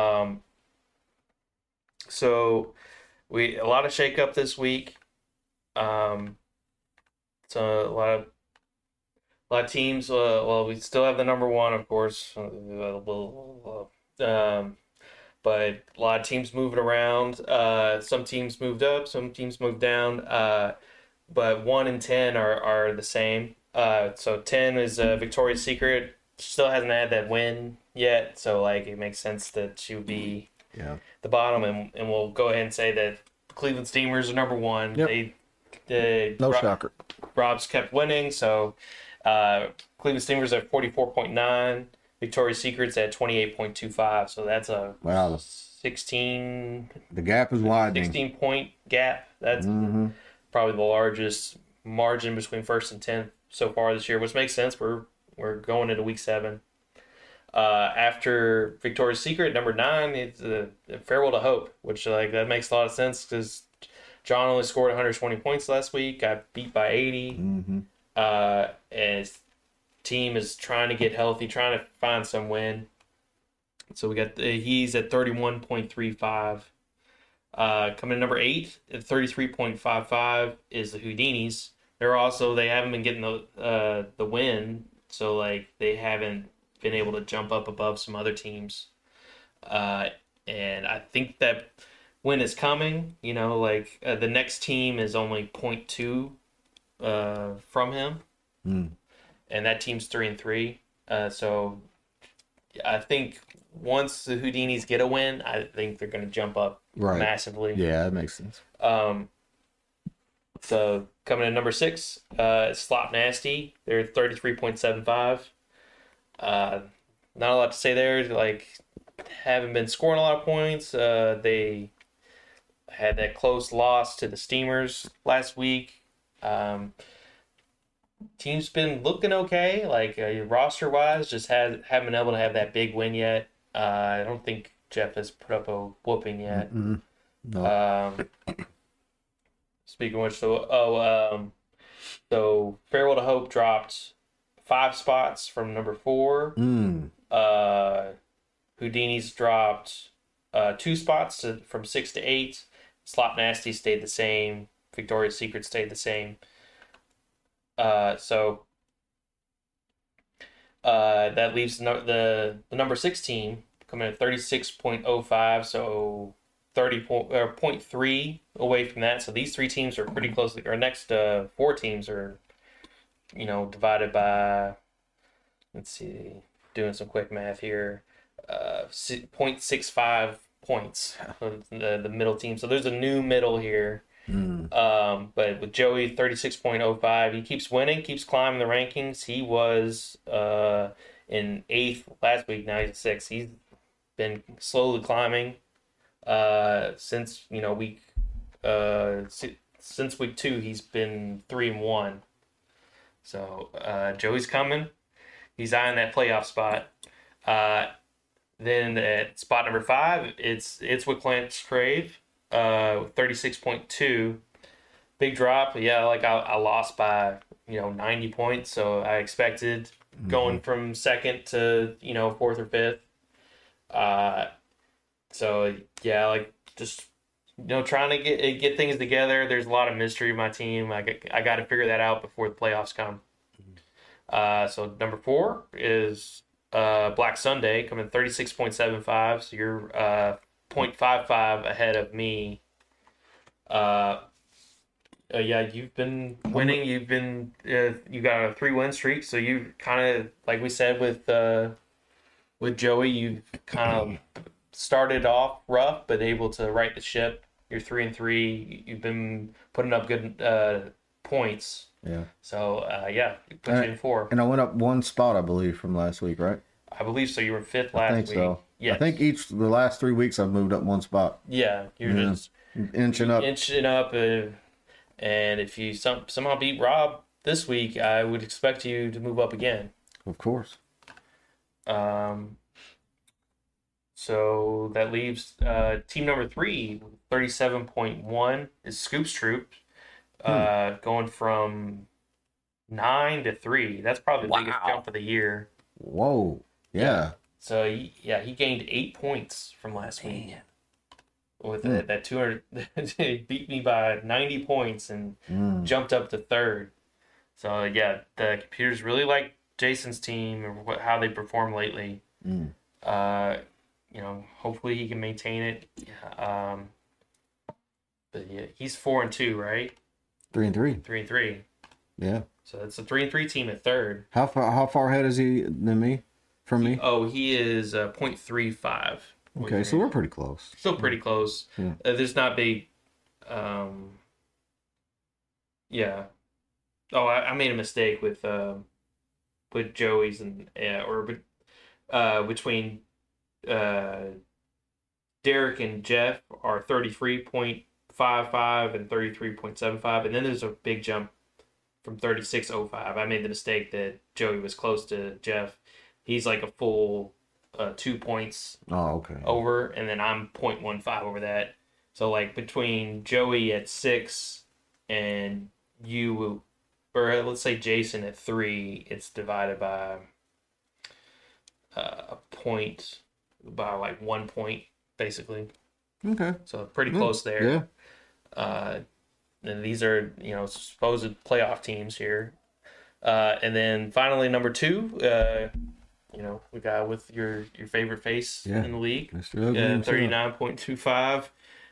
S2: So a lot of shakeup this week. So a lot of teams. We still have the number one, of course. But a lot of teams moving around. Some teams moved up, some teams moved down. But 1 and 10 are the same. So 10 is Victoria's Secret. Still hasn't had that win yet, so it makes sense that she would be the bottom. And we'll go ahead and say that Cleveland Steamers are number one. Yep.
S1: No shocker.
S2: Rob's kept winning, so Cleveland Steamers at 44.9. Victoria's Secret's at 28.25, so that's a 16.
S1: The gap is widening.
S2: 16-point gap. That's probably the largest margin between first and 10th so far this year, which makes sense. We're going into week 7. After Victoria's Secret, number 9, it's Farewell to Hope, which that makes a lot of sense because John only scored 120 points last week. Got beat by 80. And his team is trying to get healthy, trying to find some win. So we got he's at 31.35. Coming in number 8 at 33.55 is the Houdinis. They haven't been getting the win, so like they haven't been able to jump up above some other teams. And I think that win is coming. The next team is only 0.2 from him, and that team's 3-3. So I think once the Houdinis get a win, I think they're going to jump up massively.
S1: Yeah, that makes sense.
S2: So coming in number 6, Slop Nasty. They're 33.75. Not a lot to say there. Like, haven't been scoring a lot of points. They had that close loss to the Steamers last week. Team's been looking okay, like roster wise, just haven't been able to have that big win yet. I don't think Jeff has put up a whooping yet.
S1: No.
S2: Speaking of which, so Farewell to Hope dropped 5 spots from number 4. Houdini's dropped 2 spots from 6 to 8. Slop Nasty stayed the same. Victoria's Secret stayed the same. So that leaves the number 6 team coming at 36.05, so 0.3 away from that. So these 3 teams are pretty close. Our next 4 teams are, divided by, let's see, doing some quick math here, 0.65 points, the middle team. So there's a new middle here. But with Joey 36.05, he keeps winning, keeps climbing the rankings. He was in 8th last week. Now he's 6th. He's been slowly climbing since week since week 2. He's been 3-1. So Joey's coming. He's eyeing that playoff spot. Then at spot number 5, it's with Clarence Crave. 36.2, big drop. Yeah, like I lost by 90 points, so I expected going from 2nd to 4th or 5th. So yeah, like just trying to get things together. There's a lot of mystery in my team. I got to figure that out before the playoffs come. So number 4 is Black Sunday, coming 36.75. So you're 0.55 ahead of me. Yeah, you've been winning. You got a 3-win streak. So you kind of, like we said with Joey, you've kind of started off rough, but able to right the ship. You're 3-3. You've been putting up good points.
S1: Yeah.
S2: So yeah, put you in 4.
S1: And I went up 1 spot, I believe, from last week, right?
S2: I believe so. You were 5th last week.
S1: I think so.
S2: Yes.
S1: I think the last 3 weeks I've moved up 1 spot.
S2: Yeah, you're just
S1: inching up.
S2: And if you somehow beat Rob this week, I would expect you to move up again.
S1: Of course.
S2: So that leaves team number 3, 37.1 is Scoops Troop, going from 9 to 3. That's probably the biggest jump of the year.
S1: Whoa. Yeah.
S2: So he gained 8 points from last week. With that 200, he beat me by 90 points and jumped up to 3rd. So yeah, the computers really like Jason's team or how they perform lately. Hopefully he can maintain it. But yeah, he's 4-2, right?
S1: 3-3.
S2: 3-3.
S1: Yeah.
S2: So it's a 3-3 team at 3rd.
S1: How far ahead is he than me? From me?
S2: He is 0.35.
S1: Okay, so we're pretty close.
S2: Still pretty close.
S1: Yeah.
S2: There's not big. Yeah. Oh, I made a mistake with Joey's and between Derek and Jeff are 33.55 and 33.75, and then there's a big jump from 36.05. I made the mistake that Joey was close to Jeff. He's like a full 2 points over, and then I'm 0.15 over that. So like between Joey at 6 and you, or let's say Jason at 3, it's divided by a point, by like 1 point basically.
S1: Okay.
S2: So pretty close there.
S1: Yeah.
S2: And these are, supposed playoff teams here. And then finally, number 2, we got with your favorite face in the league, 39.25.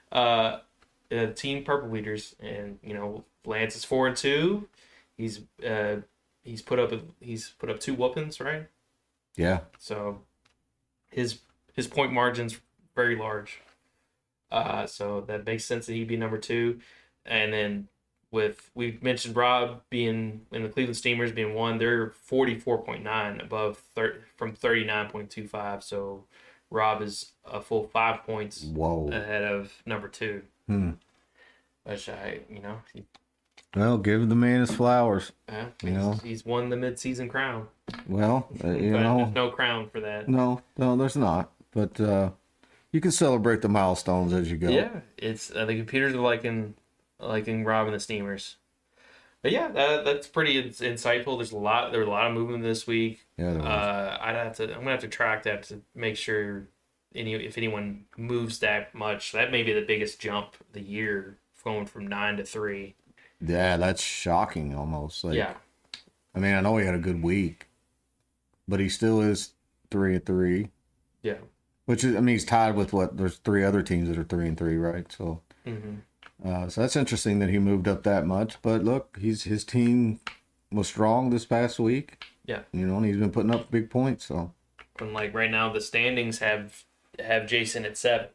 S2: Team Purple Leaders, and Lance is 4-2. He's put up 2 whoopings, right?
S1: Yeah.
S2: So his point margin's very large. So that makes sense that he'd be number 2. And then we mentioned Rob being in the Cleveland Steamers being 1, they're 44.9 above from 39.25. So Rob is a full 5 points ahead of number 2. Which
S1: well, give the man his flowers.
S2: He's won the midseason crown.
S1: Well,
S2: there's no crown for that.
S1: No, there's not. But you can celebrate the milestones as you go.
S2: Yeah, it's the computers are liking Rob and the Steamers. But yeah, that's pretty insightful. There were a lot of movement this week.
S1: Yeah, there was.
S2: I'm gonna have to track that to make sure if anyone moves that much. That may be the biggest jump of the year, going from 9 to 3.
S1: Yeah, that's shocking almost.
S2: Yeah.
S1: I mean, I know he had a good week, but he still is 3-3.
S2: Yeah.
S1: Which is, I mean, he's tied with there's 3 other teams that are 3-3, right? So, so that's interesting that he moved up that much. But look, his team was strong this past week.
S2: Yeah.
S1: And he's been putting up big points. So,
S2: and right now the standings have Jason at 7.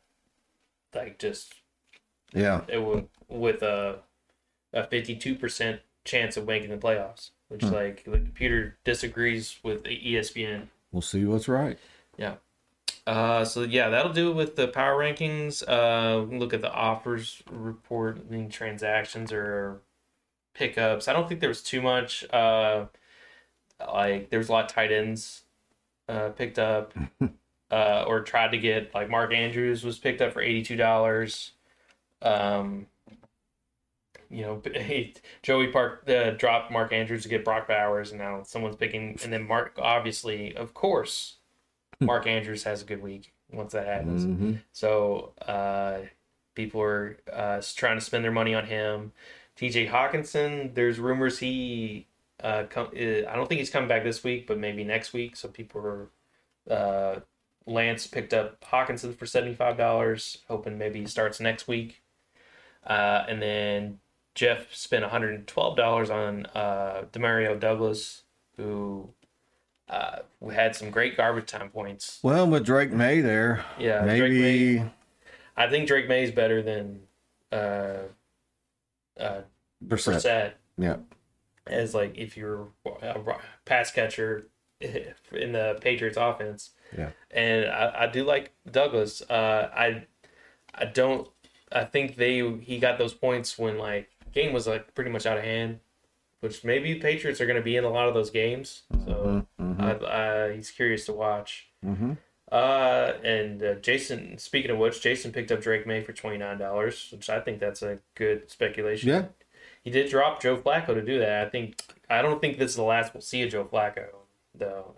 S2: With a 52% chance of making the playoffs, which the computer disagrees with ESPN.
S1: We'll see what's right.
S2: Yeah. So that'll do it with the power rankings. Look at the offers report, transactions or pickups. I don't think there was too much. There was a lot of tight ends picked up or tried to get. Like Mark Andrews was picked up for $82. Joey Park dropped Mark Andrews to get Brock Bowers, and now someone's picking. And then Mark, obviously, of course, Mark Andrews has a good week once that happens.
S1: Mm-hmm.
S2: So people are trying to spend their money on him. T.J. Hawkinson, there's rumors I don't think he's coming back this week, but maybe next week. So people are. Lance picked up Hawkinson for $75, hoping maybe he starts next week. And then Jeff spent $112 on Demario Douglas, who had some great garbage time points.
S1: Well, with Drake May there, maybe
S2: Drake May, I think Drake May is better than Brissett.
S1: Yeah,
S2: as if you're a pass catcher in the Patriots offense.
S1: Yeah,
S2: and I do like Douglas. I think he got those points when game was pretty much out of hand, which maybe the Patriots are going to be in a lot of those games. So he's curious to watch.
S1: Mm-hmm.
S2: And Jason, speaking of which, Jason picked up Drake May for $29, which I think that's a good speculation.
S1: Yeah,
S2: he did drop Joe Flacco to do that. I don't think this is the last we'll see of Joe Flacco, though.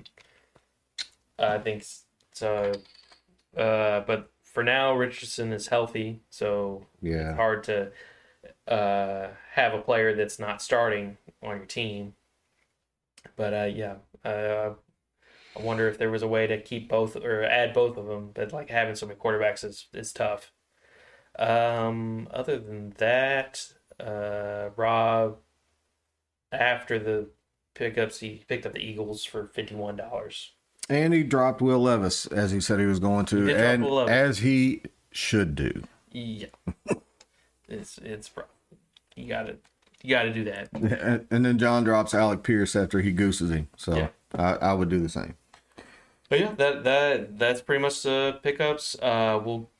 S2: I think so. But for now, Richardson is healthy, so it's hard to have a player that's not starting on your team. But I wonder if there was a way to keep both or add both of them. But having so many quarterbacks is tough. Other than that, Rob, after the pickups, he picked up the Eagles for $51.
S1: And he dropped Will Levis, as he said he was going to, and as he should do.
S2: Yeah, it's rough. You gotta do that.
S1: And then John drops Alec Pierce after he gooses him. So I would do the same.
S2: But yeah, that's pretty much the pickups. We'll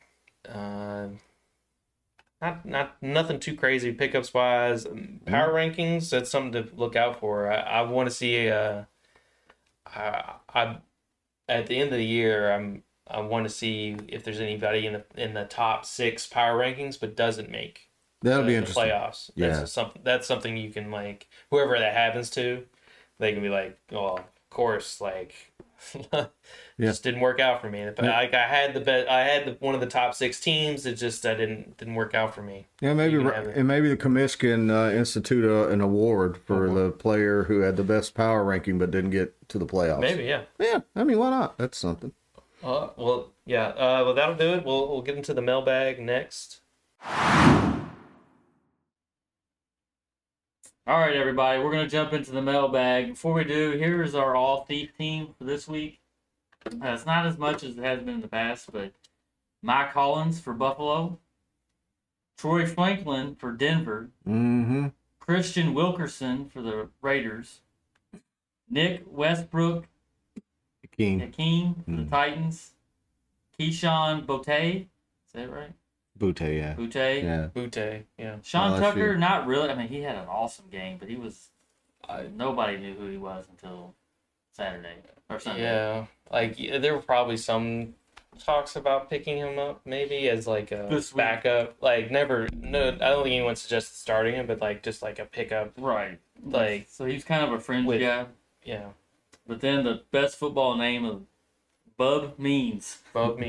S2: not nothing too crazy pickups wise. Power rankings, that's something to look out for. I want to see at the end of the year, I want to see if there's anybody in the top 6 power rankings, but doesn't make
S1: that'll be interesting.
S2: Playoffs.
S1: Yeah,
S2: that's something you can whoever that happens to, they can be well, of course, Just didn't work out for me. I had one of the top 6 teams. It just didn't work out for me.
S1: Yeah, maybe the commission can institute an award for the player who had the best power ranking but didn't get to the playoffs.
S2: Maybe, yeah.
S1: Yeah, I mean, why not? That's something.
S2: Well, yeah. Well, that'll do it. We'll get into the mailbag next.
S3: All right, everybody, we're going to jump into the mailbag. Before we do, here's our all-thief team for this week. It's not as much as it has been in the past, but Mike Hollins for Buffalo, Troy Franklin for Denver, Christian Wilkerson for the Raiders, Nick Westbrook Hakeem for the Titans, Keyshawn Boutte, is that right?
S1: Boutte, yeah.
S2: Boutte, yeah.
S3: Sean Tucker, not really. I mean, he had an awesome game, but he was nobody knew who he was until Saturday or Sunday.
S2: Yeah, like there were probably some talks about picking him up maybe as like a backup. Like never, no, I don't think anyone suggested starting him, but like just like a pickup.
S3: Right.
S2: Like
S3: so he's kind of a fringe guy.
S2: Yeah.
S3: But then the best football name of Bub Means.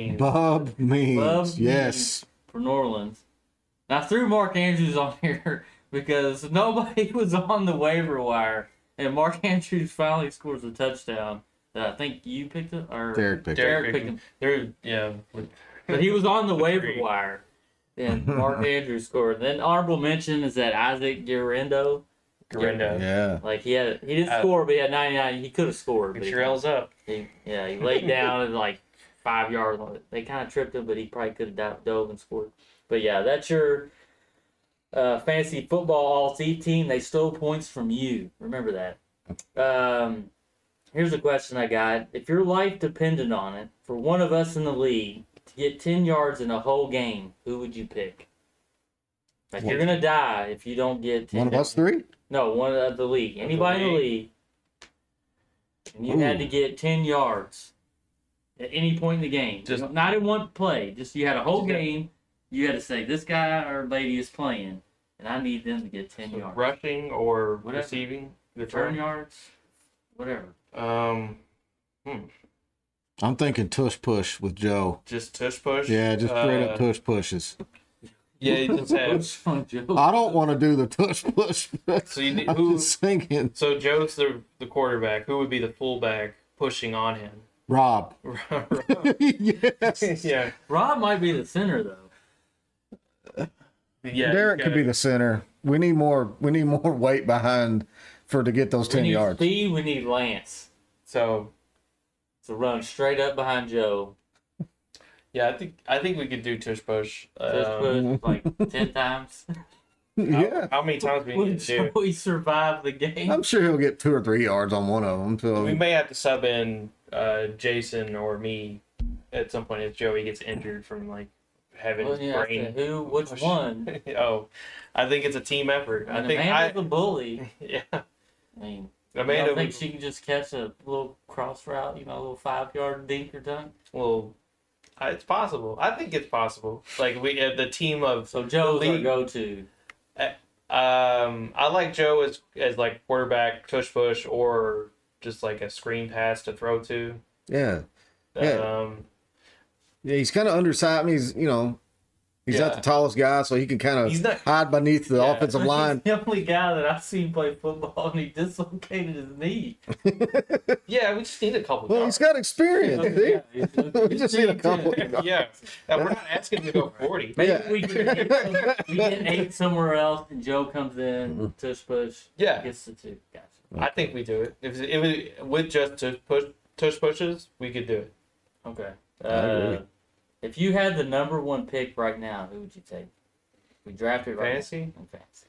S1: Yes.
S3: For New Orleans. Now I threw Mark Andrews on here because nobody was on the waiver wire, and Mark Andrews finally scores a touchdown that I think you picked up, or
S1: Derek picked
S3: him.
S2: Yeah.
S3: But he was on the waiver wire, and Mark Andrews scored. And then honorable mention is that Isaac Guerrero.
S1: Yeah.
S3: Like he didn't score, but he had 99. He could have scored.
S2: Get your L's up.
S3: He laid down and like 5 yards. They kind of tripped him, but he probably could have dove and scored. But yeah, that's your fantasy football all-thief team. They stole points from you. Remember that. Here's a question I got. If your life depended on it, for one of us in the league to get 10 yards in a whole game, who would you pick? Like you're going to die if you don't get 10
S1: One of us three?
S3: No, one of the league. Anybody in the league. And you had to get 10 yards at any point in the game. Just not in one play. Just you had a whole game. You had to say, this guy or lady is playing, and I need them to get 10 yards.
S2: Rushing or receiving.
S3: Return yards. Whatever.
S1: I'm thinking tush push with Joe.
S2: Just tush push?
S1: Yeah, just straight up tush pushes.
S2: Yeah, you just have.
S1: I don't want to do the tush push.
S2: So you need,
S1: I'm just thinking.
S2: So Joe's the quarterback. Who would be the fullback pushing on him?
S1: Rob.
S2: Yes. Yeah.
S3: Rob might be the center though.
S2: Yeah.
S1: Derek could be the center. We need more weight behind to get those 10 yards.
S3: Speed. We need Lance. So run straight up behind Joe.
S2: Yeah, I think we could do tush push.
S3: Tush push like 10 times.
S1: Yeah.
S2: How many times we need to do it?
S3: We survive the game.
S1: I'm sure he'll get 2 or 3 yards on one of them. So
S2: we may have to sub in Jason or me at some point if Joey gets injured from like having his brain.
S3: Which one?
S2: I think it's a team effort.
S3: And I think Amanda's a bully.
S2: Yeah.
S3: I mean,
S2: Amanda,
S3: I think she can just catch a little cross route, a little 5-yard dink or dunk.
S2: Well, it's possible. I think it's possible. Like we have the team of.
S3: So Joe's our go-to.
S2: I like Joe as like quarterback, tush push, or just like a screen pass to throw to.
S1: Yeah. Yeah, he's kind of undersized. I mean, he's not the tallest guy, so he can kind of hide beneath the offensive line.
S3: He's the only guy that I've seen play football, and he dislocated his knee.
S2: Yeah, we just need a couple.
S1: Well, he's got experience. We just need a couple.
S2: Yeah, we're not asking him to go 40.
S3: Maybe we get 8 somewhere else, and Joe comes in, tush push.
S2: Yeah,
S3: gets the 2. Gotcha.
S2: I think we do it. If with just tush pushes, we could do it.
S3: Okay. If you had the number 1 pick right now, who would you take? We drafted right
S2: fantasy.
S3: Now.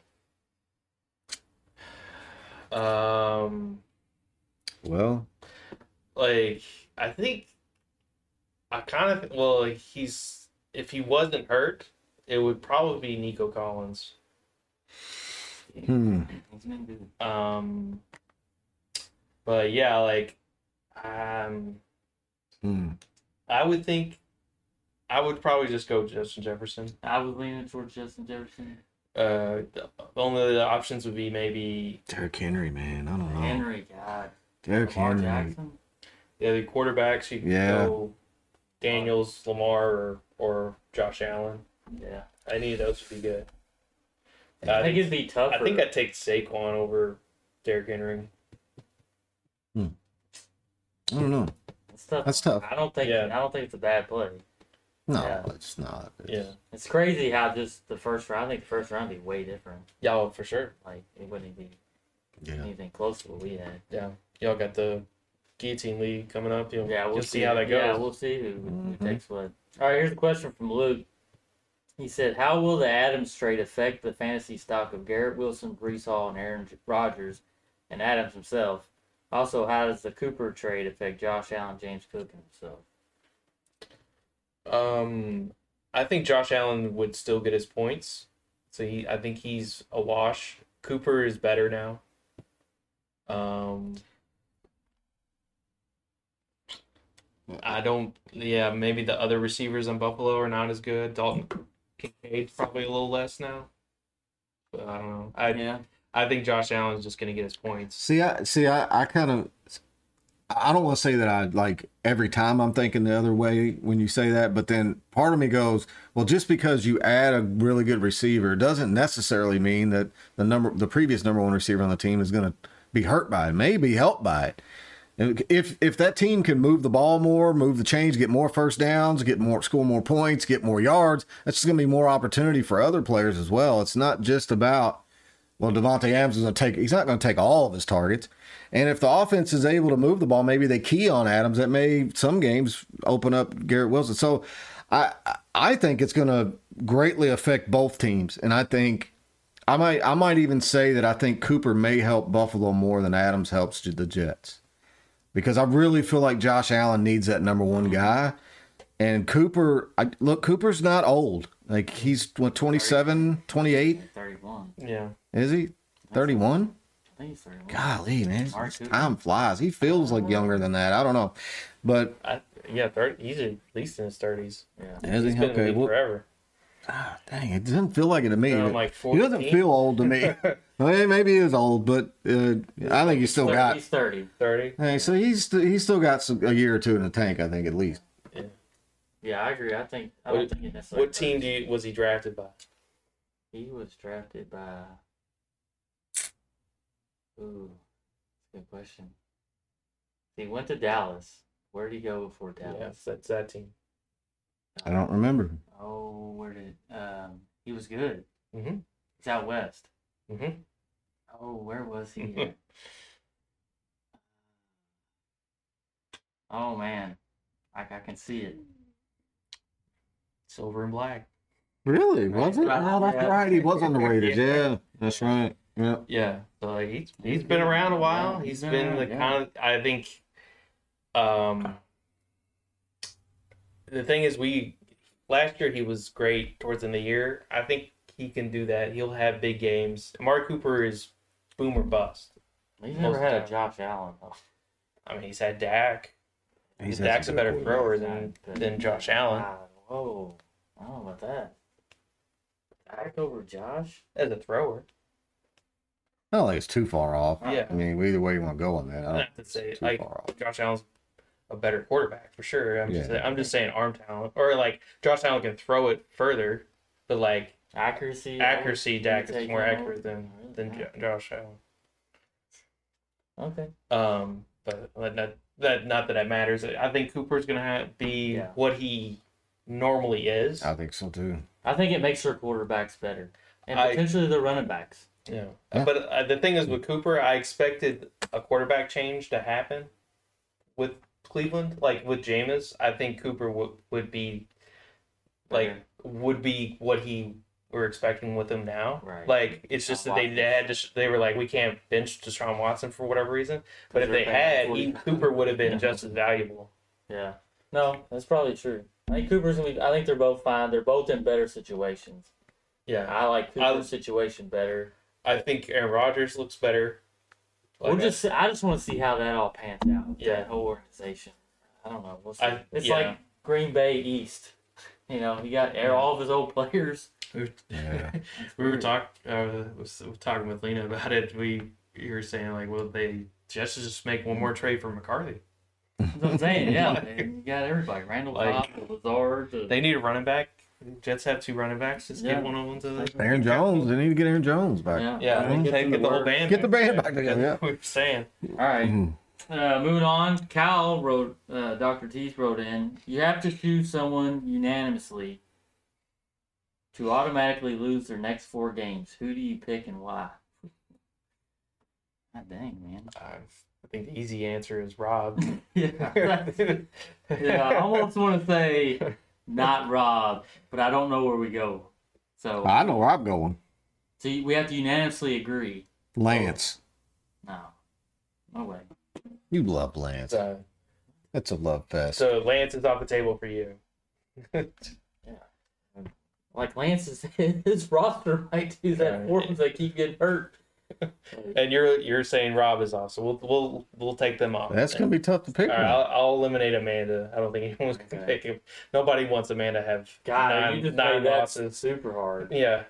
S2: Fantasy.
S1: Well,
S2: like I think I kind of like if he wasn't hurt, it would probably be Nico Collins.
S3: He's been good.
S2: But yeah, like I would think I would probably just go Justin Jefferson.
S3: I was leaning towards Justin Jefferson.
S2: Only the options would be maybe
S1: Derrick Henry, man. I don't know.
S3: Henry, God.
S1: Derrick Henry.
S3: Jackson.
S2: Yeah, the quarterbacks, you can go Daniels, Lamar, or Josh Allen.
S3: Yeah.
S2: Any of those would be good.
S3: I think it'd be tougher.
S2: I think I'd take Saquon over Derrick Henry.
S1: I don't know.
S3: It's tough.
S1: That's tough.
S3: I don't think it's a bad play.
S1: No, it's not.
S3: It's crazy how just the first round. I think the first round would be way different.
S2: Yeah, for sure.
S3: Like it wouldn't be anything close to what we had.
S2: Yeah, y'all got the Guillotine League coming up. We'll see how that goes.
S3: Yeah, we'll see who takes what. All right, here's a question from Luke. He said, "How will the Adams trade affect the fantasy stock of Garrett Wilson, Breece Hall, and Aaron Rodgers, and Adams himself? Also, how does the Cooper trade affect Josh Allen, James Cook, and himself?"
S2: I think Josh Allen would still get his points, so I think he's a wash. Cooper is better now. Maybe the other receivers on Buffalo are not as good. Dalton Kincaid's probably a little less now. But I don't know. I think Josh Allen is just going to get his points.
S1: I kind of, I don't want to say that I like every time I'm thinking the other way when you say that, but then part of me goes, well, just because you add a really good receiver doesn't necessarily mean that the previous number one receiver on the team is going to be hurt by it, maybe helped by it. If that team can move the ball more, move the chains, get more first downs, score more points, get more yards, that's just going to be more opportunity for other players as well. It's not just about, well, Davante Adams he's not going to take all of his targets. And if the offense is able to move the ball, maybe they key on Adams. That may some games open up Garrett Wilson. So I think it's going to greatly affect both teams. And I think I might even say that I think Cooper may help Buffalo more than Adams helps the Jets. Because I really feel like Josh Allen needs that number one guy. And Cooper's not old. Like, he's, 27, 28?
S3: 31.
S2: Yeah.
S1: Is he? 31?
S3: I think he's 31.
S1: Golly, man. Time flies. He feels like younger than that. I don't know. But.
S2: 30, he's at least in his 30s.
S3: Yeah.
S2: He's been in the league forever.
S1: Dang, it doesn't feel like it to me.
S2: Like
S1: he doesn't feel old to me. Well, maybe he is old, but I think he's still got.
S3: He's 30.
S2: 30.
S1: Hey, so he's still got a year or two in the tank, I think, at least.
S3: Yeah, I agree. I don't think it necessarily.
S2: What team was he drafted by?
S3: He was drafted by. Ooh, good question. He went to Dallas. Where did he go before Dallas?
S2: Yes, that's that team.
S1: I don't remember.
S3: Oh, where did he was good.
S2: Mm-hmm.
S3: He's out west.
S2: Mm-hmm.
S3: Oh, where was he at? Oh man, I can see it.
S2: Silver and black.
S1: Really? Was it? Oh, that's right. He was on the Raiders. Yeah, that's right. Yeah.
S2: Yeah. So he's been around a while. He's been the kind of, I think. The thing is, last year he was great towards the end of the year. I think he can do that. He'll have big games. Amari Cooper is boom or bust.
S3: He's never had a Josh Allen though.
S2: I mean, he's had Dak. Dak's a better thrower than Josh Allen.
S3: Whoa, I don't know about that. Dak over Josh
S2: as a thrower.
S1: I don't think it's too far off.
S2: Yeah.
S1: I mean, either way you want to go on that. I don't
S2: have to say Josh Allen's a better quarterback for sure. I'm just saying arm talent, or like Josh Allen can throw it further, but like
S3: accuracy,
S2: Dak is more accurate than Josh Allen.
S3: Okay.
S2: But not that matters. I think Cooper's gonna be what he normally is.
S1: I think so too.
S3: I think it makes their quarterbacks better, and potentially the running backs.
S2: Yeah. But the thing is with Cooper, I expected a quarterback change to happen with Cleveland, like with Jameis. I think Cooper would be what we're expecting with him now.
S3: Right.
S2: Like it's just that they were like, we can't bench Deshaun Watson for whatever reason. But if they had, Cooper would have been just as valuable.
S3: Yeah. No, that's probably true. I think Cooper's gonna be. I think they're both fine. They're both in better situations.
S2: Yeah.
S3: I like Cooper's situation better.
S2: I think Aaron Rodgers looks better.
S3: I just want to see how that all pans out. Yeah. That whole organization. I don't know. We'll see. It's like Green Bay East. You know, he got all of his old players.
S2: We were talking with Lena about it. You were saying like, well, they just make one more trade for McCarthy.
S3: That's what I'm saying. Yeah, you got everybody. Randall Cobb, Lazard.
S2: They need a running back. Jets have 2 running backs. Just get one of them to the
S1: Aaron Jones. They need to get Aaron Jones back.
S2: Yeah, get the whole band.
S1: Get the band back together. Yeah.
S2: We were saying.
S3: All right. Moving on. Cal wrote. Dr. Teeth wrote in. You have to choose someone unanimously to automatically lose their next 4 games. Who do you pick and why? God dang, man.
S2: I think the easy answer is Rob.
S3: Yeah, I almost want to say not Rob, but I don't know where we go. So
S1: I know where I'm going.
S3: So we have to unanimously agree.
S1: Lance.
S3: No way.
S1: You love Lance. That's a love fest.
S2: So Lance is off the table for you.
S3: Like Lance is his roster might do that for him. They keep getting hurt.
S2: And you're saying Rob is off, so we'll take them off.
S1: That's gonna be tough to pick.
S2: All right, I'll eliminate Amanda. I don't think anyone's gonna pick him. Nobody wants Amanda to have nine losses.
S3: Super hard.
S2: Yeah.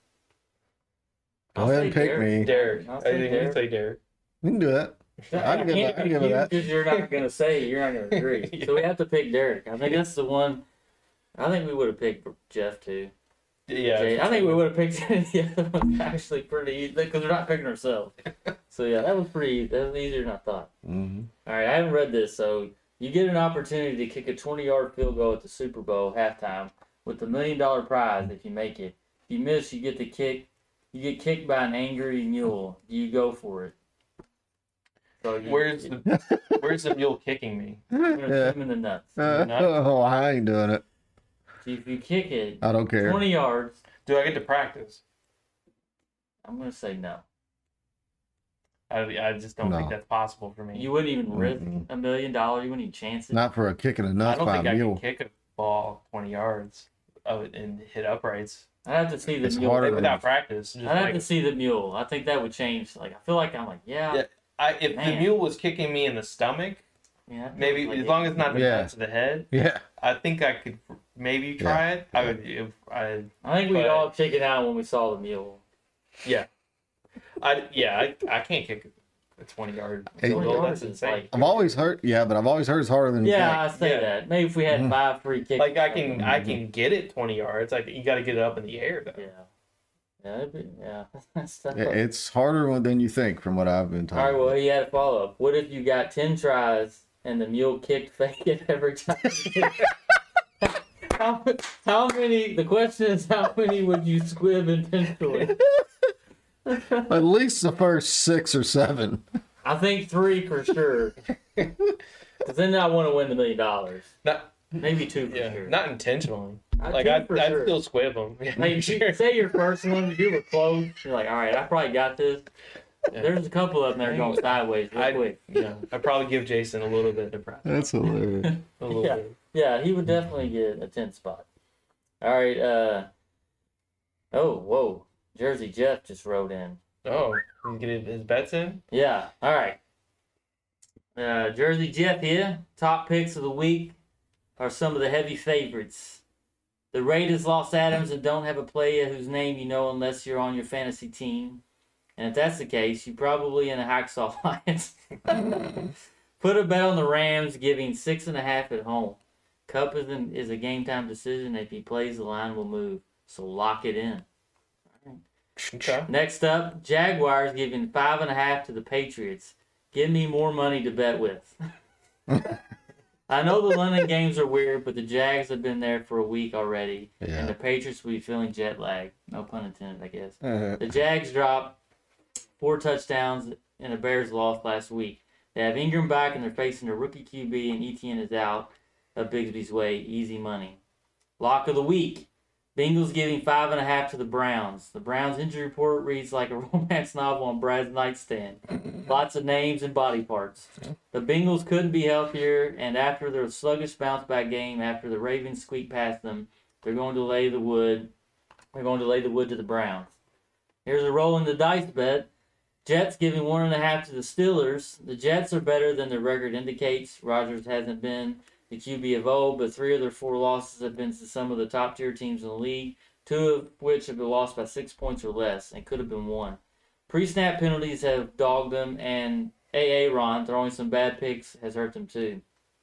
S1: Go ahead and pick me,
S2: Derek. I think you say Derek.
S1: We can do that. I can give it that.
S3: Because you're not gonna say you're not gonna agree. Yeah. So we have to pick Derek. I think that's the one. I think we would have picked Jeff too.
S2: Yeah,
S3: Jay. I think we would have picked the other one actually pretty easy because we're not picking ourselves. So yeah, that was easier than I thought.
S1: Mm-hmm.
S3: All right, I haven't read this, so you get an opportunity to kick a 20-yard field goal at the Super Bowl halftime with the $1 million prize if you make it. If you miss, you get kicked by an angry mule. Do you go for it? So
S2: where's the mule kicking me?
S3: I'm gonna shoot him in the nuts.
S1: Oh, I ain't doing it.
S3: If you kick it,
S1: I don't care.
S3: 20 yards.
S2: Do I get to practice?
S3: I'm going to say no.
S2: I just don't think that's possible for me.
S3: You wouldn't even risk $1 million. You wouldn't even chance it.
S1: Not for a kick in the nuts by a mule.
S2: I don't think I can kick a ball 20 yards and hit uprights.
S3: I'd have to see the mule
S2: without practice.
S3: I'd have to see the mule. I think that would change. Like I feel like I'm like
S2: if the mule was kicking me in the stomach, maybe as long as it's not the nuts of the head.
S1: Yeah,
S2: I think I could maybe try it. I would.
S3: I think we'd all check it out when we saw the mule.
S2: Yeah, I can't kick a 20-yard field goal. That's insane.
S1: I've always heard. Yeah, but I've always heard it's harder than you think.
S3: I say that. Maybe if we had 5 free kicks.
S2: Like I can get it 20 yards. Like you got to get it up in the air though.
S3: It's
S1: harder than you think, from what I've been told.
S3: All right, well, he had a follow up. What if you got 10 tries and the mule kicked fake it every time? How many? The question is, how many would you squib intentionally?
S1: At least the first 6 or 7.
S3: I think 3 for sure. Because then I want to win $1 million. Maybe 2 for sure.
S2: Not intentionally. I'd still squib them.
S3: Hey, say your first one, you were close. You're like, all right, I probably got this. Yeah. There's a couple of them that are going sideways real quick.
S2: I'd probably give Jason a little bit of practice.
S1: That's hilarious.
S2: A little bit.
S3: Yeah, he would definitely get a 10 spot. All right. Whoa. Jersey Jeff just wrote in.
S2: Oh, you get his bets in?
S3: Yeah. All right. Jersey Jeff here. Top picks of the week are some of the heavy favorites. The Raiders lost Adams and don't have a player whose name you know unless you're on your fantasy team. And if that's the case, you're probably in a Hacksaw Alliance. Put a bet on the Rams, giving 6.5 at home. Cup is a game-time decision. If he plays, the line will move. So lock it in.
S2: Okay.
S3: Next up, Jaguars giving 5.5 to the Patriots. Give me more money to bet with. I know the London games are weird, but the Jags have been there for a week already, and the Patriots will be feeling jet lag. No pun intended, I guess. The Jags dropped 4 touchdowns in a Bears loss last week. They have Ingram back, and they're facing a rookie QB, and Etienne is out of Bigsby's way. Easy money. Lock of the week. Bengals giving 5.5 to the Browns. The Browns injury report reads like a romance novel on Brad's nightstand. Lots of names and body parts. The Bengals couldn't be healthier, and after their sluggish bounce-back game, after the Ravens squeaked past them, they're going to lay the wood. They're going to lay the wood to the Browns. Here's a roll in the dice bet. Jets giving 1.5 to the Steelers. The Jets are better than their record indicates. Rodgers hasn't been the QB of old, but 3 of their 4 losses have been to some of the top-tier teams in the league, 2 of which have been lost by 6 points or less, and could have been won. Pre-snap penalties have dogged them, and A.A. Ron throwing some bad picks has hurt them too.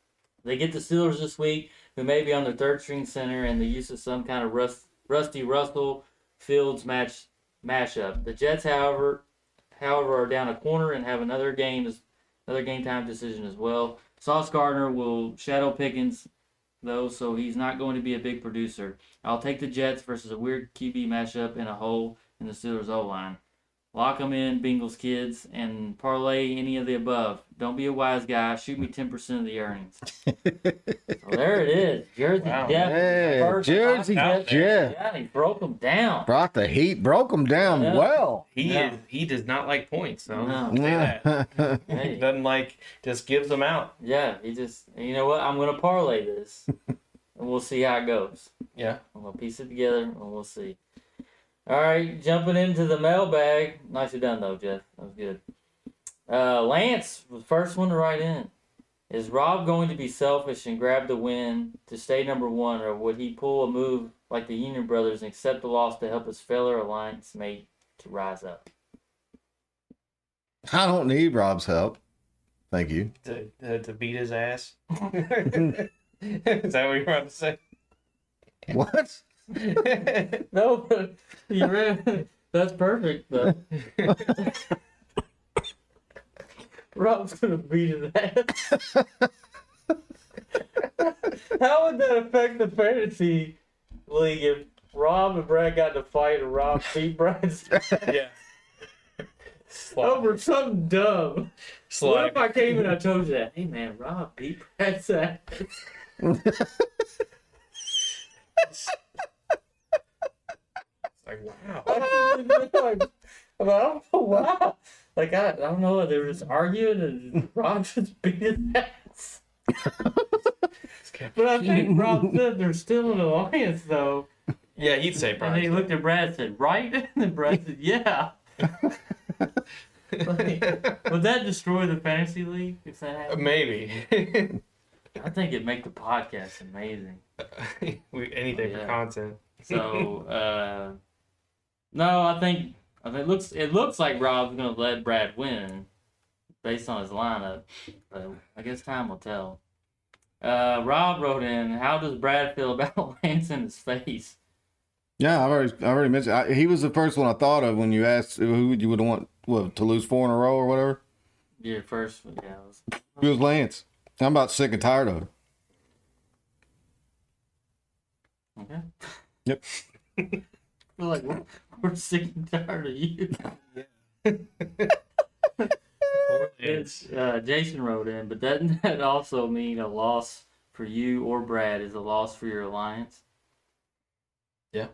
S3: They get the Steelers this week, who may be on their third string center and the use of some kind of Rusty Russell Fields mashup. The Jets, however, are down a corner and have another game time decision as well. Sauce Gardner will shadow Pickens, though, so he's not going to be a big producer. I'll take the Jets versus a weird QB matchup in a hole in the Steelers O-line. Lock them in, Bengals kids, and parlay any of the above. Don't be a wise guy. Shoot me 10% of the earnings. So there it is. Jersey Jeff.
S1: Hey, Jersey Jeff.
S3: Yeah, he broke them down.
S1: Brought the heat, broke them down well.
S2: He does not like points, so
S3: No.
S2: say that. He doesn't like, just gives them out.
S3: Yeah, you know what? I'm going to parlay this, and we'll see how it goes.
S2: Yeah.
S3: I'm going to piece it together, and we'll see. All right, jumping into the mailbag. Nicely done, though, Jeff. That was good. Lance was the first one to write in. Is Rob going to be selfish and grab the win to stay number one, or would he pull a move like the Union Brothers and accept the loss to help his fellow alliance mate to rise up?
S1: I don't need Rob's help. Thank you.
S2: To beat his ass? Is that what you're about to say?
S1: What?
S3: No, but you read. That's perfect, though. Rob's gonna beat his ass. How would that affect the fantasy league if Rob and Brad got in a fight and Rob beat Brad's
S2: Yeah.
S3: over something dumb?
S2: Slide.
S3: What if I came and I told you that? Hey man, Rob beat Brad's ass.
S2: Like, wow.
S3: I don't know why. Like, I don't know. They were just arguing and Rob just beat his ass. But I think Rob said they're still in alliance, though.
S2: Yeah, he'd say
S3: And
S2: probably.
S3: he looked at Brad and said, right? And then Brad said, yeah. Like, would that destroy the fantasy league if that happened?
S2: Maybe.
S3: I think it'd make the podcast amazing.
S2: Anything for content.
S3: So, no, I think it looks like Rob's gonna let Brad win based on his lineup, but I guess time will tell. Rob wrote in, how does Brad feel about Lance in his face?
S1: Yeah, I already mentioned. He was the first one I thought of when you asked who you would want to lose 4 in a row or whatever.
S3: Yeah, first, yeah.
S1: It was Lance. I'm about sick and tired of it.
S3: Okay.
S1: Yep.
S3: I feel like we're sick and tired of you. It's, Jason wrote in, but doesn't that also mean a loss for you or Brad is a loss for your alliance?
S2: Yeah.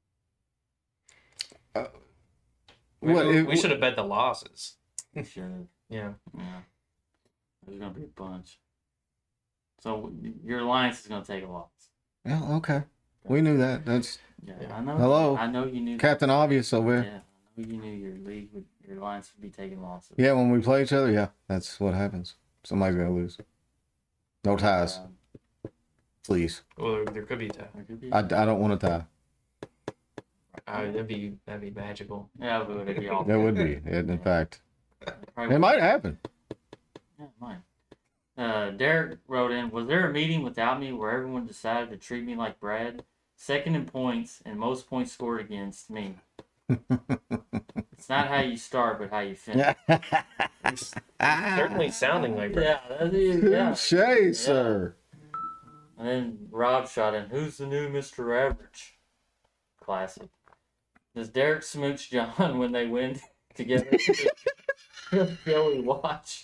S1: What,
S2: we should have bet the losses.
S3: We should have.
S2: Yeah.
S3: Yeah. There's going to be a bunch. So your alliance is going to take a loss.
S1: Yeah, okay. We knew that. That's
S3: Yeah, I know.
S1: Hello.
S3: I know you knew.
S1: Captain Obvious over here.
S3: Yeah, I know you knew your alliance would be taking losses.
S1: Yeah, when we play each other, yeah, that's what happens. Somebody's gonna lose. No ties, please.
S2: Well, there could be a tie.
S1: I don't want to tie.
S2: That'd be magical.
S3: Yeah, it would be awful.
S1: That would be. In fact,
S3: Probably
S1: it might happen.
S3: Yeah, it might. Derek wrote in, was there a meeting without me where everyone decided to treat me like Brad? Second in points and most points scored against me. It's not how you start, but how you finish.
S2: Certainly sounding like Brad.
S3: Yeah, that is, yeah.
S1: Touche, sir.
S3: And then Rob shot in, who's the new Mr. Average? Classic. Does Derek smooch John when they win together? Shall we watch?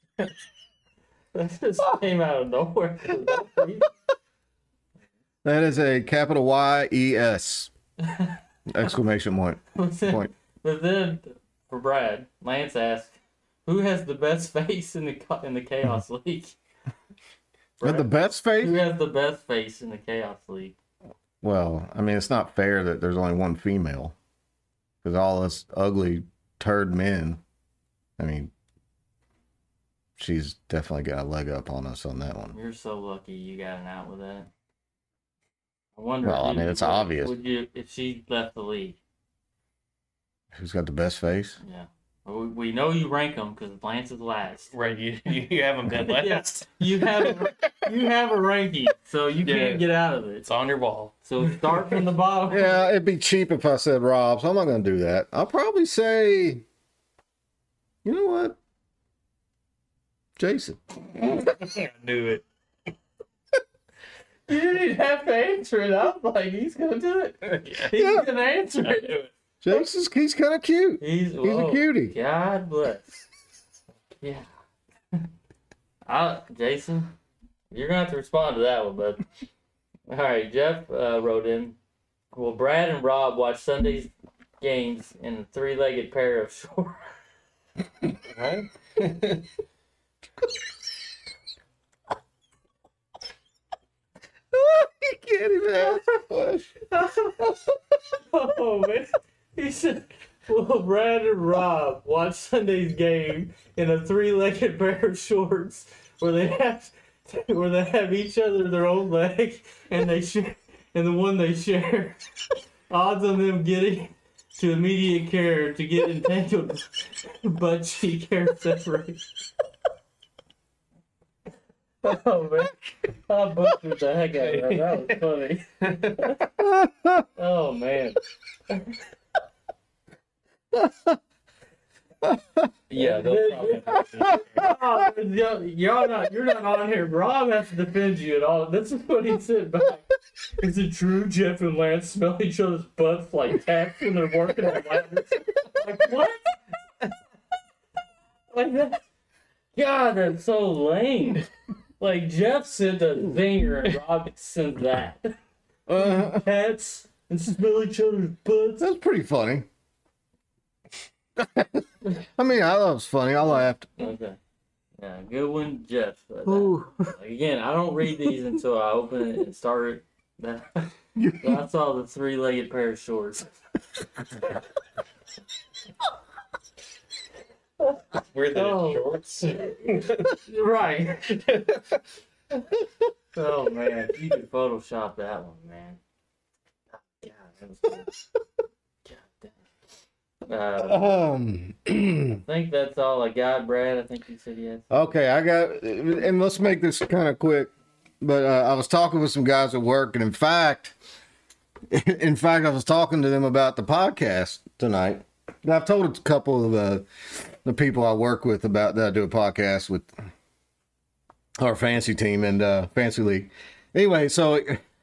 S3: That just came out of nowhere.
S1: That is a capital YES exclamation point.
S3: But then, for Brad, Lance asked, "Who has the best face in the Chaos League?"
S1: Got the best face?
S3: Who has the best face in the Chaos League?
S1: Well, I mean, it's not fair that there's only one female, because all us ugly turd men. I mean, she's definitely got a leg up on us on that one.
S3: You're so lucky you got an out with that. I wonder.
S1: Well, I mean, it's obvious.
S3: Would you, if she left the league?
S1: Who's got the best face?
S3: Yeah. We know you rank them because Lance is last.
S2: Right, you have them dead last.
S3: You have a ranking, so you can't get out of it.
S2: It's on your wall.
S3: So start from the bottom.
S1: Yeah, it'd be cheap if I said Rob, so I'm not going to do that. I'll probably say, you know what? Jason.
S2: I knew it.
S3: You didn't even have to answer it. I was like, he's going to do it. He's going to answer
S2: I
S3: it.
S2: knew it.
S1: Jason's, he's kind of cute. He's a cutie.
S3: God bless. Yeah. Jason, you're going to have to respond to that one, bud. All right, Jeff wrote in, will Brad and Rob watch Sunday's games in a three-legged pair of shorts?
S2: Right?
S1: He can't even ask a question.
S3: Oh, man. He said, will Brad and Rob watch Sunday's game in a three-legged pair of shorts where they have each other their own leg and the one they share? Odds on them getting to immediate care to get entangled butt cheek hair separation. Oh man, I busted the heck out of that. That was funny. Oh man.
S2: Yeah, they'll probably
S3: you're not on here. Rob has to defend you at all. This is what he said back. Is it true Jeff and Lance smell each other's butts like taps when they're working on ladders? Like what? Like that? God, that's so lame. Like Jeff sent a zinger and Rob sent that. Cats and smell each other's butts.
S1: That's pretty funny. I mean, I thought it was funny. I laughed.
S3: Okay. Yeah, good one, Jeff. Again, I don't read these until I open it and start it. I saw the three-legged pair of shorts.
S2: wear the shorts.
S3: Right. Oh, man. You can Photoshop that one, man. God, that was good. I think that's all I got, Brad. I think you said yes.
S1: Okay, I got, and let's make this kind of quick. But I was talking with some guys at work, and in fact, I was talking to them about the podcast tonight. I've told a couple of the people I work with about that I do a podcast with our fantasy team and fantasy league. Anyway, so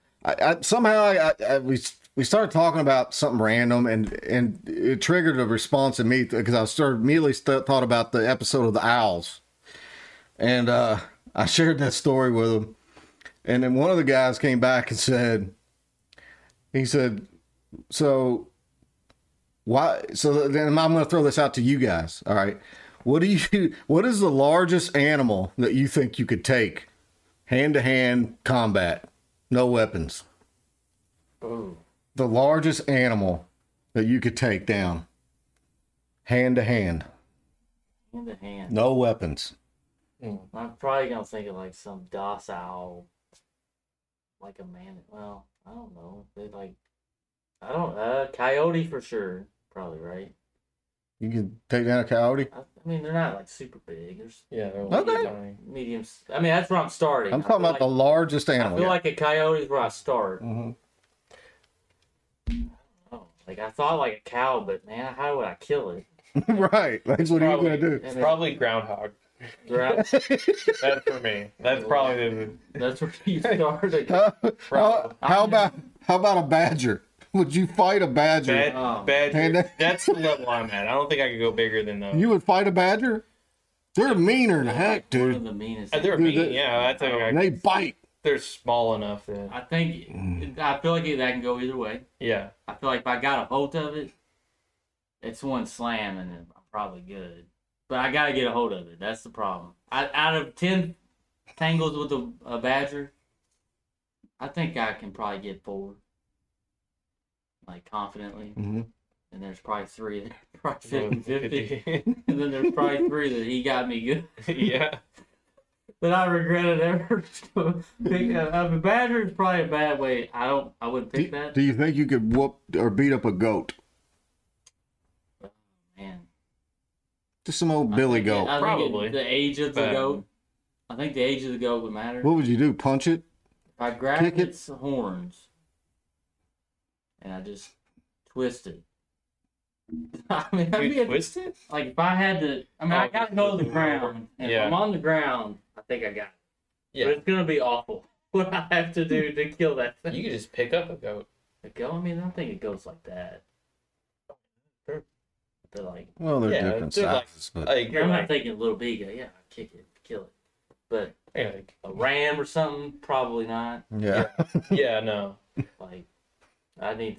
S1: we started talking about something random, and it triggered a response in me because I immediately thought about the episode of the Owls, and I shared that story with them, and then one of the guys came back and said, so why? So then I'm going to throw this out to you guys. All right, what is the largest animal that you think you could take hand-to-hand combat, no weapons?
S3: Ooh.
S1: The largest animal that you could take down, hand to hand.
S3: Hand to hand.
S1: No weapons.
S3: I'm probably gonna think of like some docile, like a man. Well, I don't know. Coyote for sure. Probably right.
S1: You can take down a coyote?
S3: I mean, they're not like super big.
S2: They're
S1: Okay.
S3: Mediums. I mean, that's where I'm starting.
S1: I'm talking about the largest animal.
S3: I feel like a coyote is where I start.
S1: Mm-hmm.
S3: Oh, like I thought like a cow, but man, how would I kill it?
S1: Right. That's what are you going to do?
S2: It's probably groundhog. That's for me. That's probably
S3: That's where you started.
S1: How about a badger? Would you fight a badger?
S2: Badger. That's the level I'm at. I don't think I could go bigger than those.
S1: You would fight a badger? They're meaner than heck,
S3: One of
S1: dude.
S3: the meanest.
S2: They're mean. Yeah, I think
S1: And they bite.
S2: they're small enough that.
S3: I feel like that can go either way.
S2: Yeah.
S3: I feel like if I got a hold of it, it's one slam and I'm probably good. But I gotta get a hold of it. That's the problem. Out of 10 tangles with a badger, I think I can probably get 4. Like confidently.
S1: Mm-hmm.
S3: And there's probably 3 that probably 50-50. And then there's probably 3 that he got me good.
S2: Yeah.
S3: But I regretted ever pick a badger is probably a bad way. I wouldn't pick that.
S1: Do you think you could whoop or beat up a goat?
S3: Man.
S1: Just some old Billy goat.
S2: Probably.
S3: The age of the goat. I think the age of the goat would matter.
S1: What would you do? Punch it?
S3: If I grabbed its horns and I just twisted. I mean,
S2: twisted?
S3: Like if I had to, I gotta go to the ground. And if I'm on the ground, I think I got it. Yeah. But it's gonna be awful. What I have to do to kill that thing.
S2: You could just pick up a goat.
S3: A goat? I mean, I don't think it goes like that. They're like,
S1: well, they're different sizes, but
S3: I'm not thinking little big. Yeah, kick it, kill it. But a ram or something, probably not.
S1: Yeah.
S2: Yeah, no.
S3: Like, I need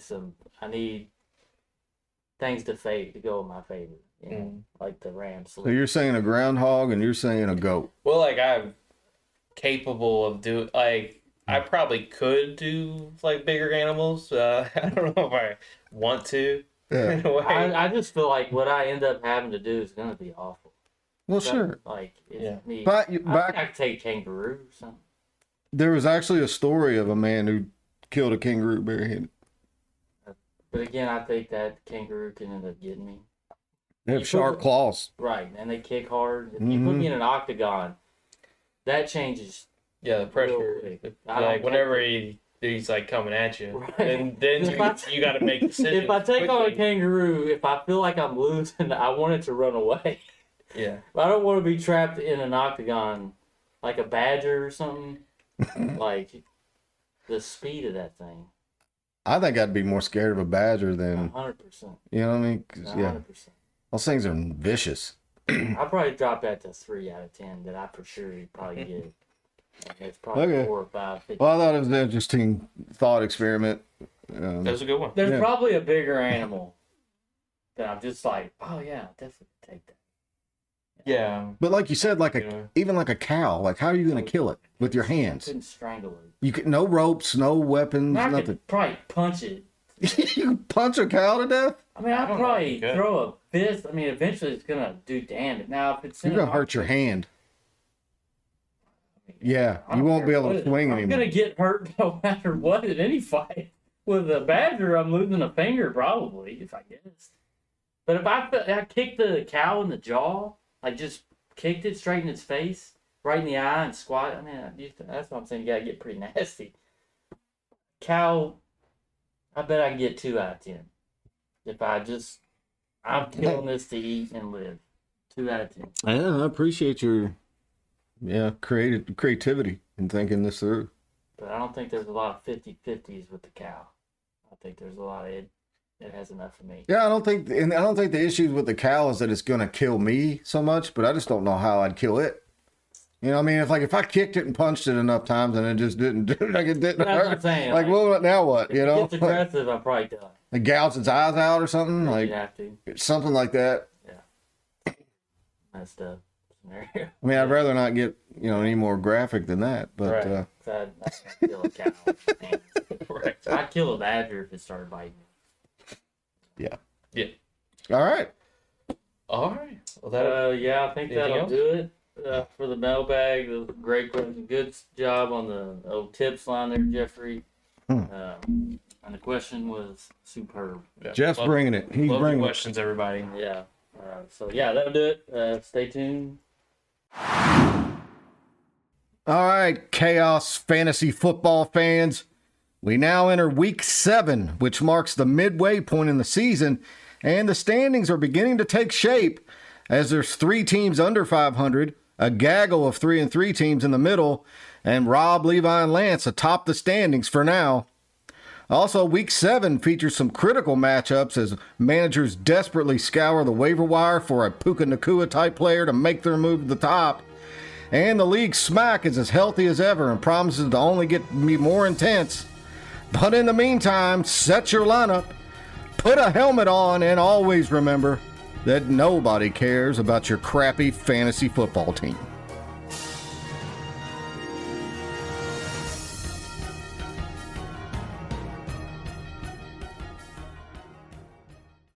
S3: things to go in my favor. You know, like the ram.
S1: So you're saying a groundhog, and you're saying a goat.
S2: Well, like I'm capable of doing. Like I probably could do like bigger animals. I don't know if I want to.
S1: Yeah.
S3: I just feel like what I end up having to do is going to be awful.
S1: Well, sure.
S3: Like, me.
S1: But
S3: I could take a kangaroo or something.
S1: There was actually a story of a man who killed a kangaroo barehanded.
S3: But again, I think that kangaroo can end up getting me.
S1: They have sharp claws.
S3: Right, and they kick hard. If you put me in an octagon, that changes.
S2: Yeah, the pressure. Like whenever he's like coming at you, right. and then you got to make decisions.
S3: If I take on a kangaroo, if I feel like I'm losing, I want it to run away.
S2: Yeah,
S3: I don't want to be trapped in an octagon like a badger or something. Like the speed of that thing.
S1: I think I'd be more scared of a badger than
S3: 100%.
S1: You know what I mean?
S3: 100%.
S1: Those things are vicious.
S3: I'd probably drop that to 3 out of 10. That I for sure you'd probably get. It's probably 4 or 5. 50.
S1: Well, I thought it was an interesting thought experiment.
S2: That was a good one.
S3: There's probably a bigger animal that I'm just like, oh yeah, I'll definitely take that.
S2: Yeah.
S1: But like you said, even like a cow, like how are you going to kill it with your hands?
S3: You couldn't strangle it.
S1: You could no ropes, no weapons,
S3: I
S1: nothing.
S3: could probably punch it.
S1: You can punch a cow to death?
S3: I mean, I'd probably throw a fist. I mean, eventually it's going to do damage. Now, if it's
S1: you're going to hurt your hand. Yeah, you won't be able to swing anymore.
S3: I'm going to get hurt no matter what in any fight. With a badger, I'm losing a finger probably, if I guess. But if I kicked the cow in the jaw, like just kicked it straight in its face, right in the eye, and squat. I mean, that's what I'm saying. You got to get pretty nasty. Cow, I bet I can get 2 out of 10. If I'm killing this to eat and live. 2 out of 10.
S1: Yeah, I appreciate your creativity in thinking this through.
S3: But I don't think there's a lot of 50-50s with the cow. I think there's a lot of it has enough for me.
S1: Yeah, I don't think the issues with the cow is that it's going to kill me so much, but I just don't know how I'd kill it. You know what I mean? If I kicked it and punched it enough times and it just didn't do it, like it didn't hurt.
S3: What I'm saying.
S1: Like, well, now what? You know?
S3: If it's aggressive, I'm probably done.
S1: Like gouge its eyes out or something?
S3: Yeah,
S1: like
S3: you have to.
S1: Something like that.
S3: Yeah. Messed up scenario.
S1: I mean, I'd rather not get, any more graphic than that, but...
S3: Right. I'd kill a cow. Right. I'd kill a badger if it started biting me.
S2: Yeah.
S1: All right.
S2: Well,
S3: I think that'll do it for the mailbag. The great question. Good job on the old tips line there, Jeffrey. And the question was superb.
S1: Yeah. Jeff's bringing it. He's bringing
S2: questions, everybody.
S3: Yeah. That'll do it. Stay tuned.
S1: All right, Chaos Fantasy Football fans. We now enter Week 7, which marks the midway point in the season, and the standings are beginning to take shape as there's 3 teams under 500, a gaggle of 3-3 teams in the middle, and Rob, Levi, and Lance atop the standings for now. Also, Week 7 features some critical matchups as managers desperately scour the waiver wire for a Puka Nacua-type player to make their move to the top. And the league smack is as healthy as ever and promises to only get more intense. But in the meantime, set your lineup, put a helmet on, and always remember that nobody cares about your crappy fantasy football team.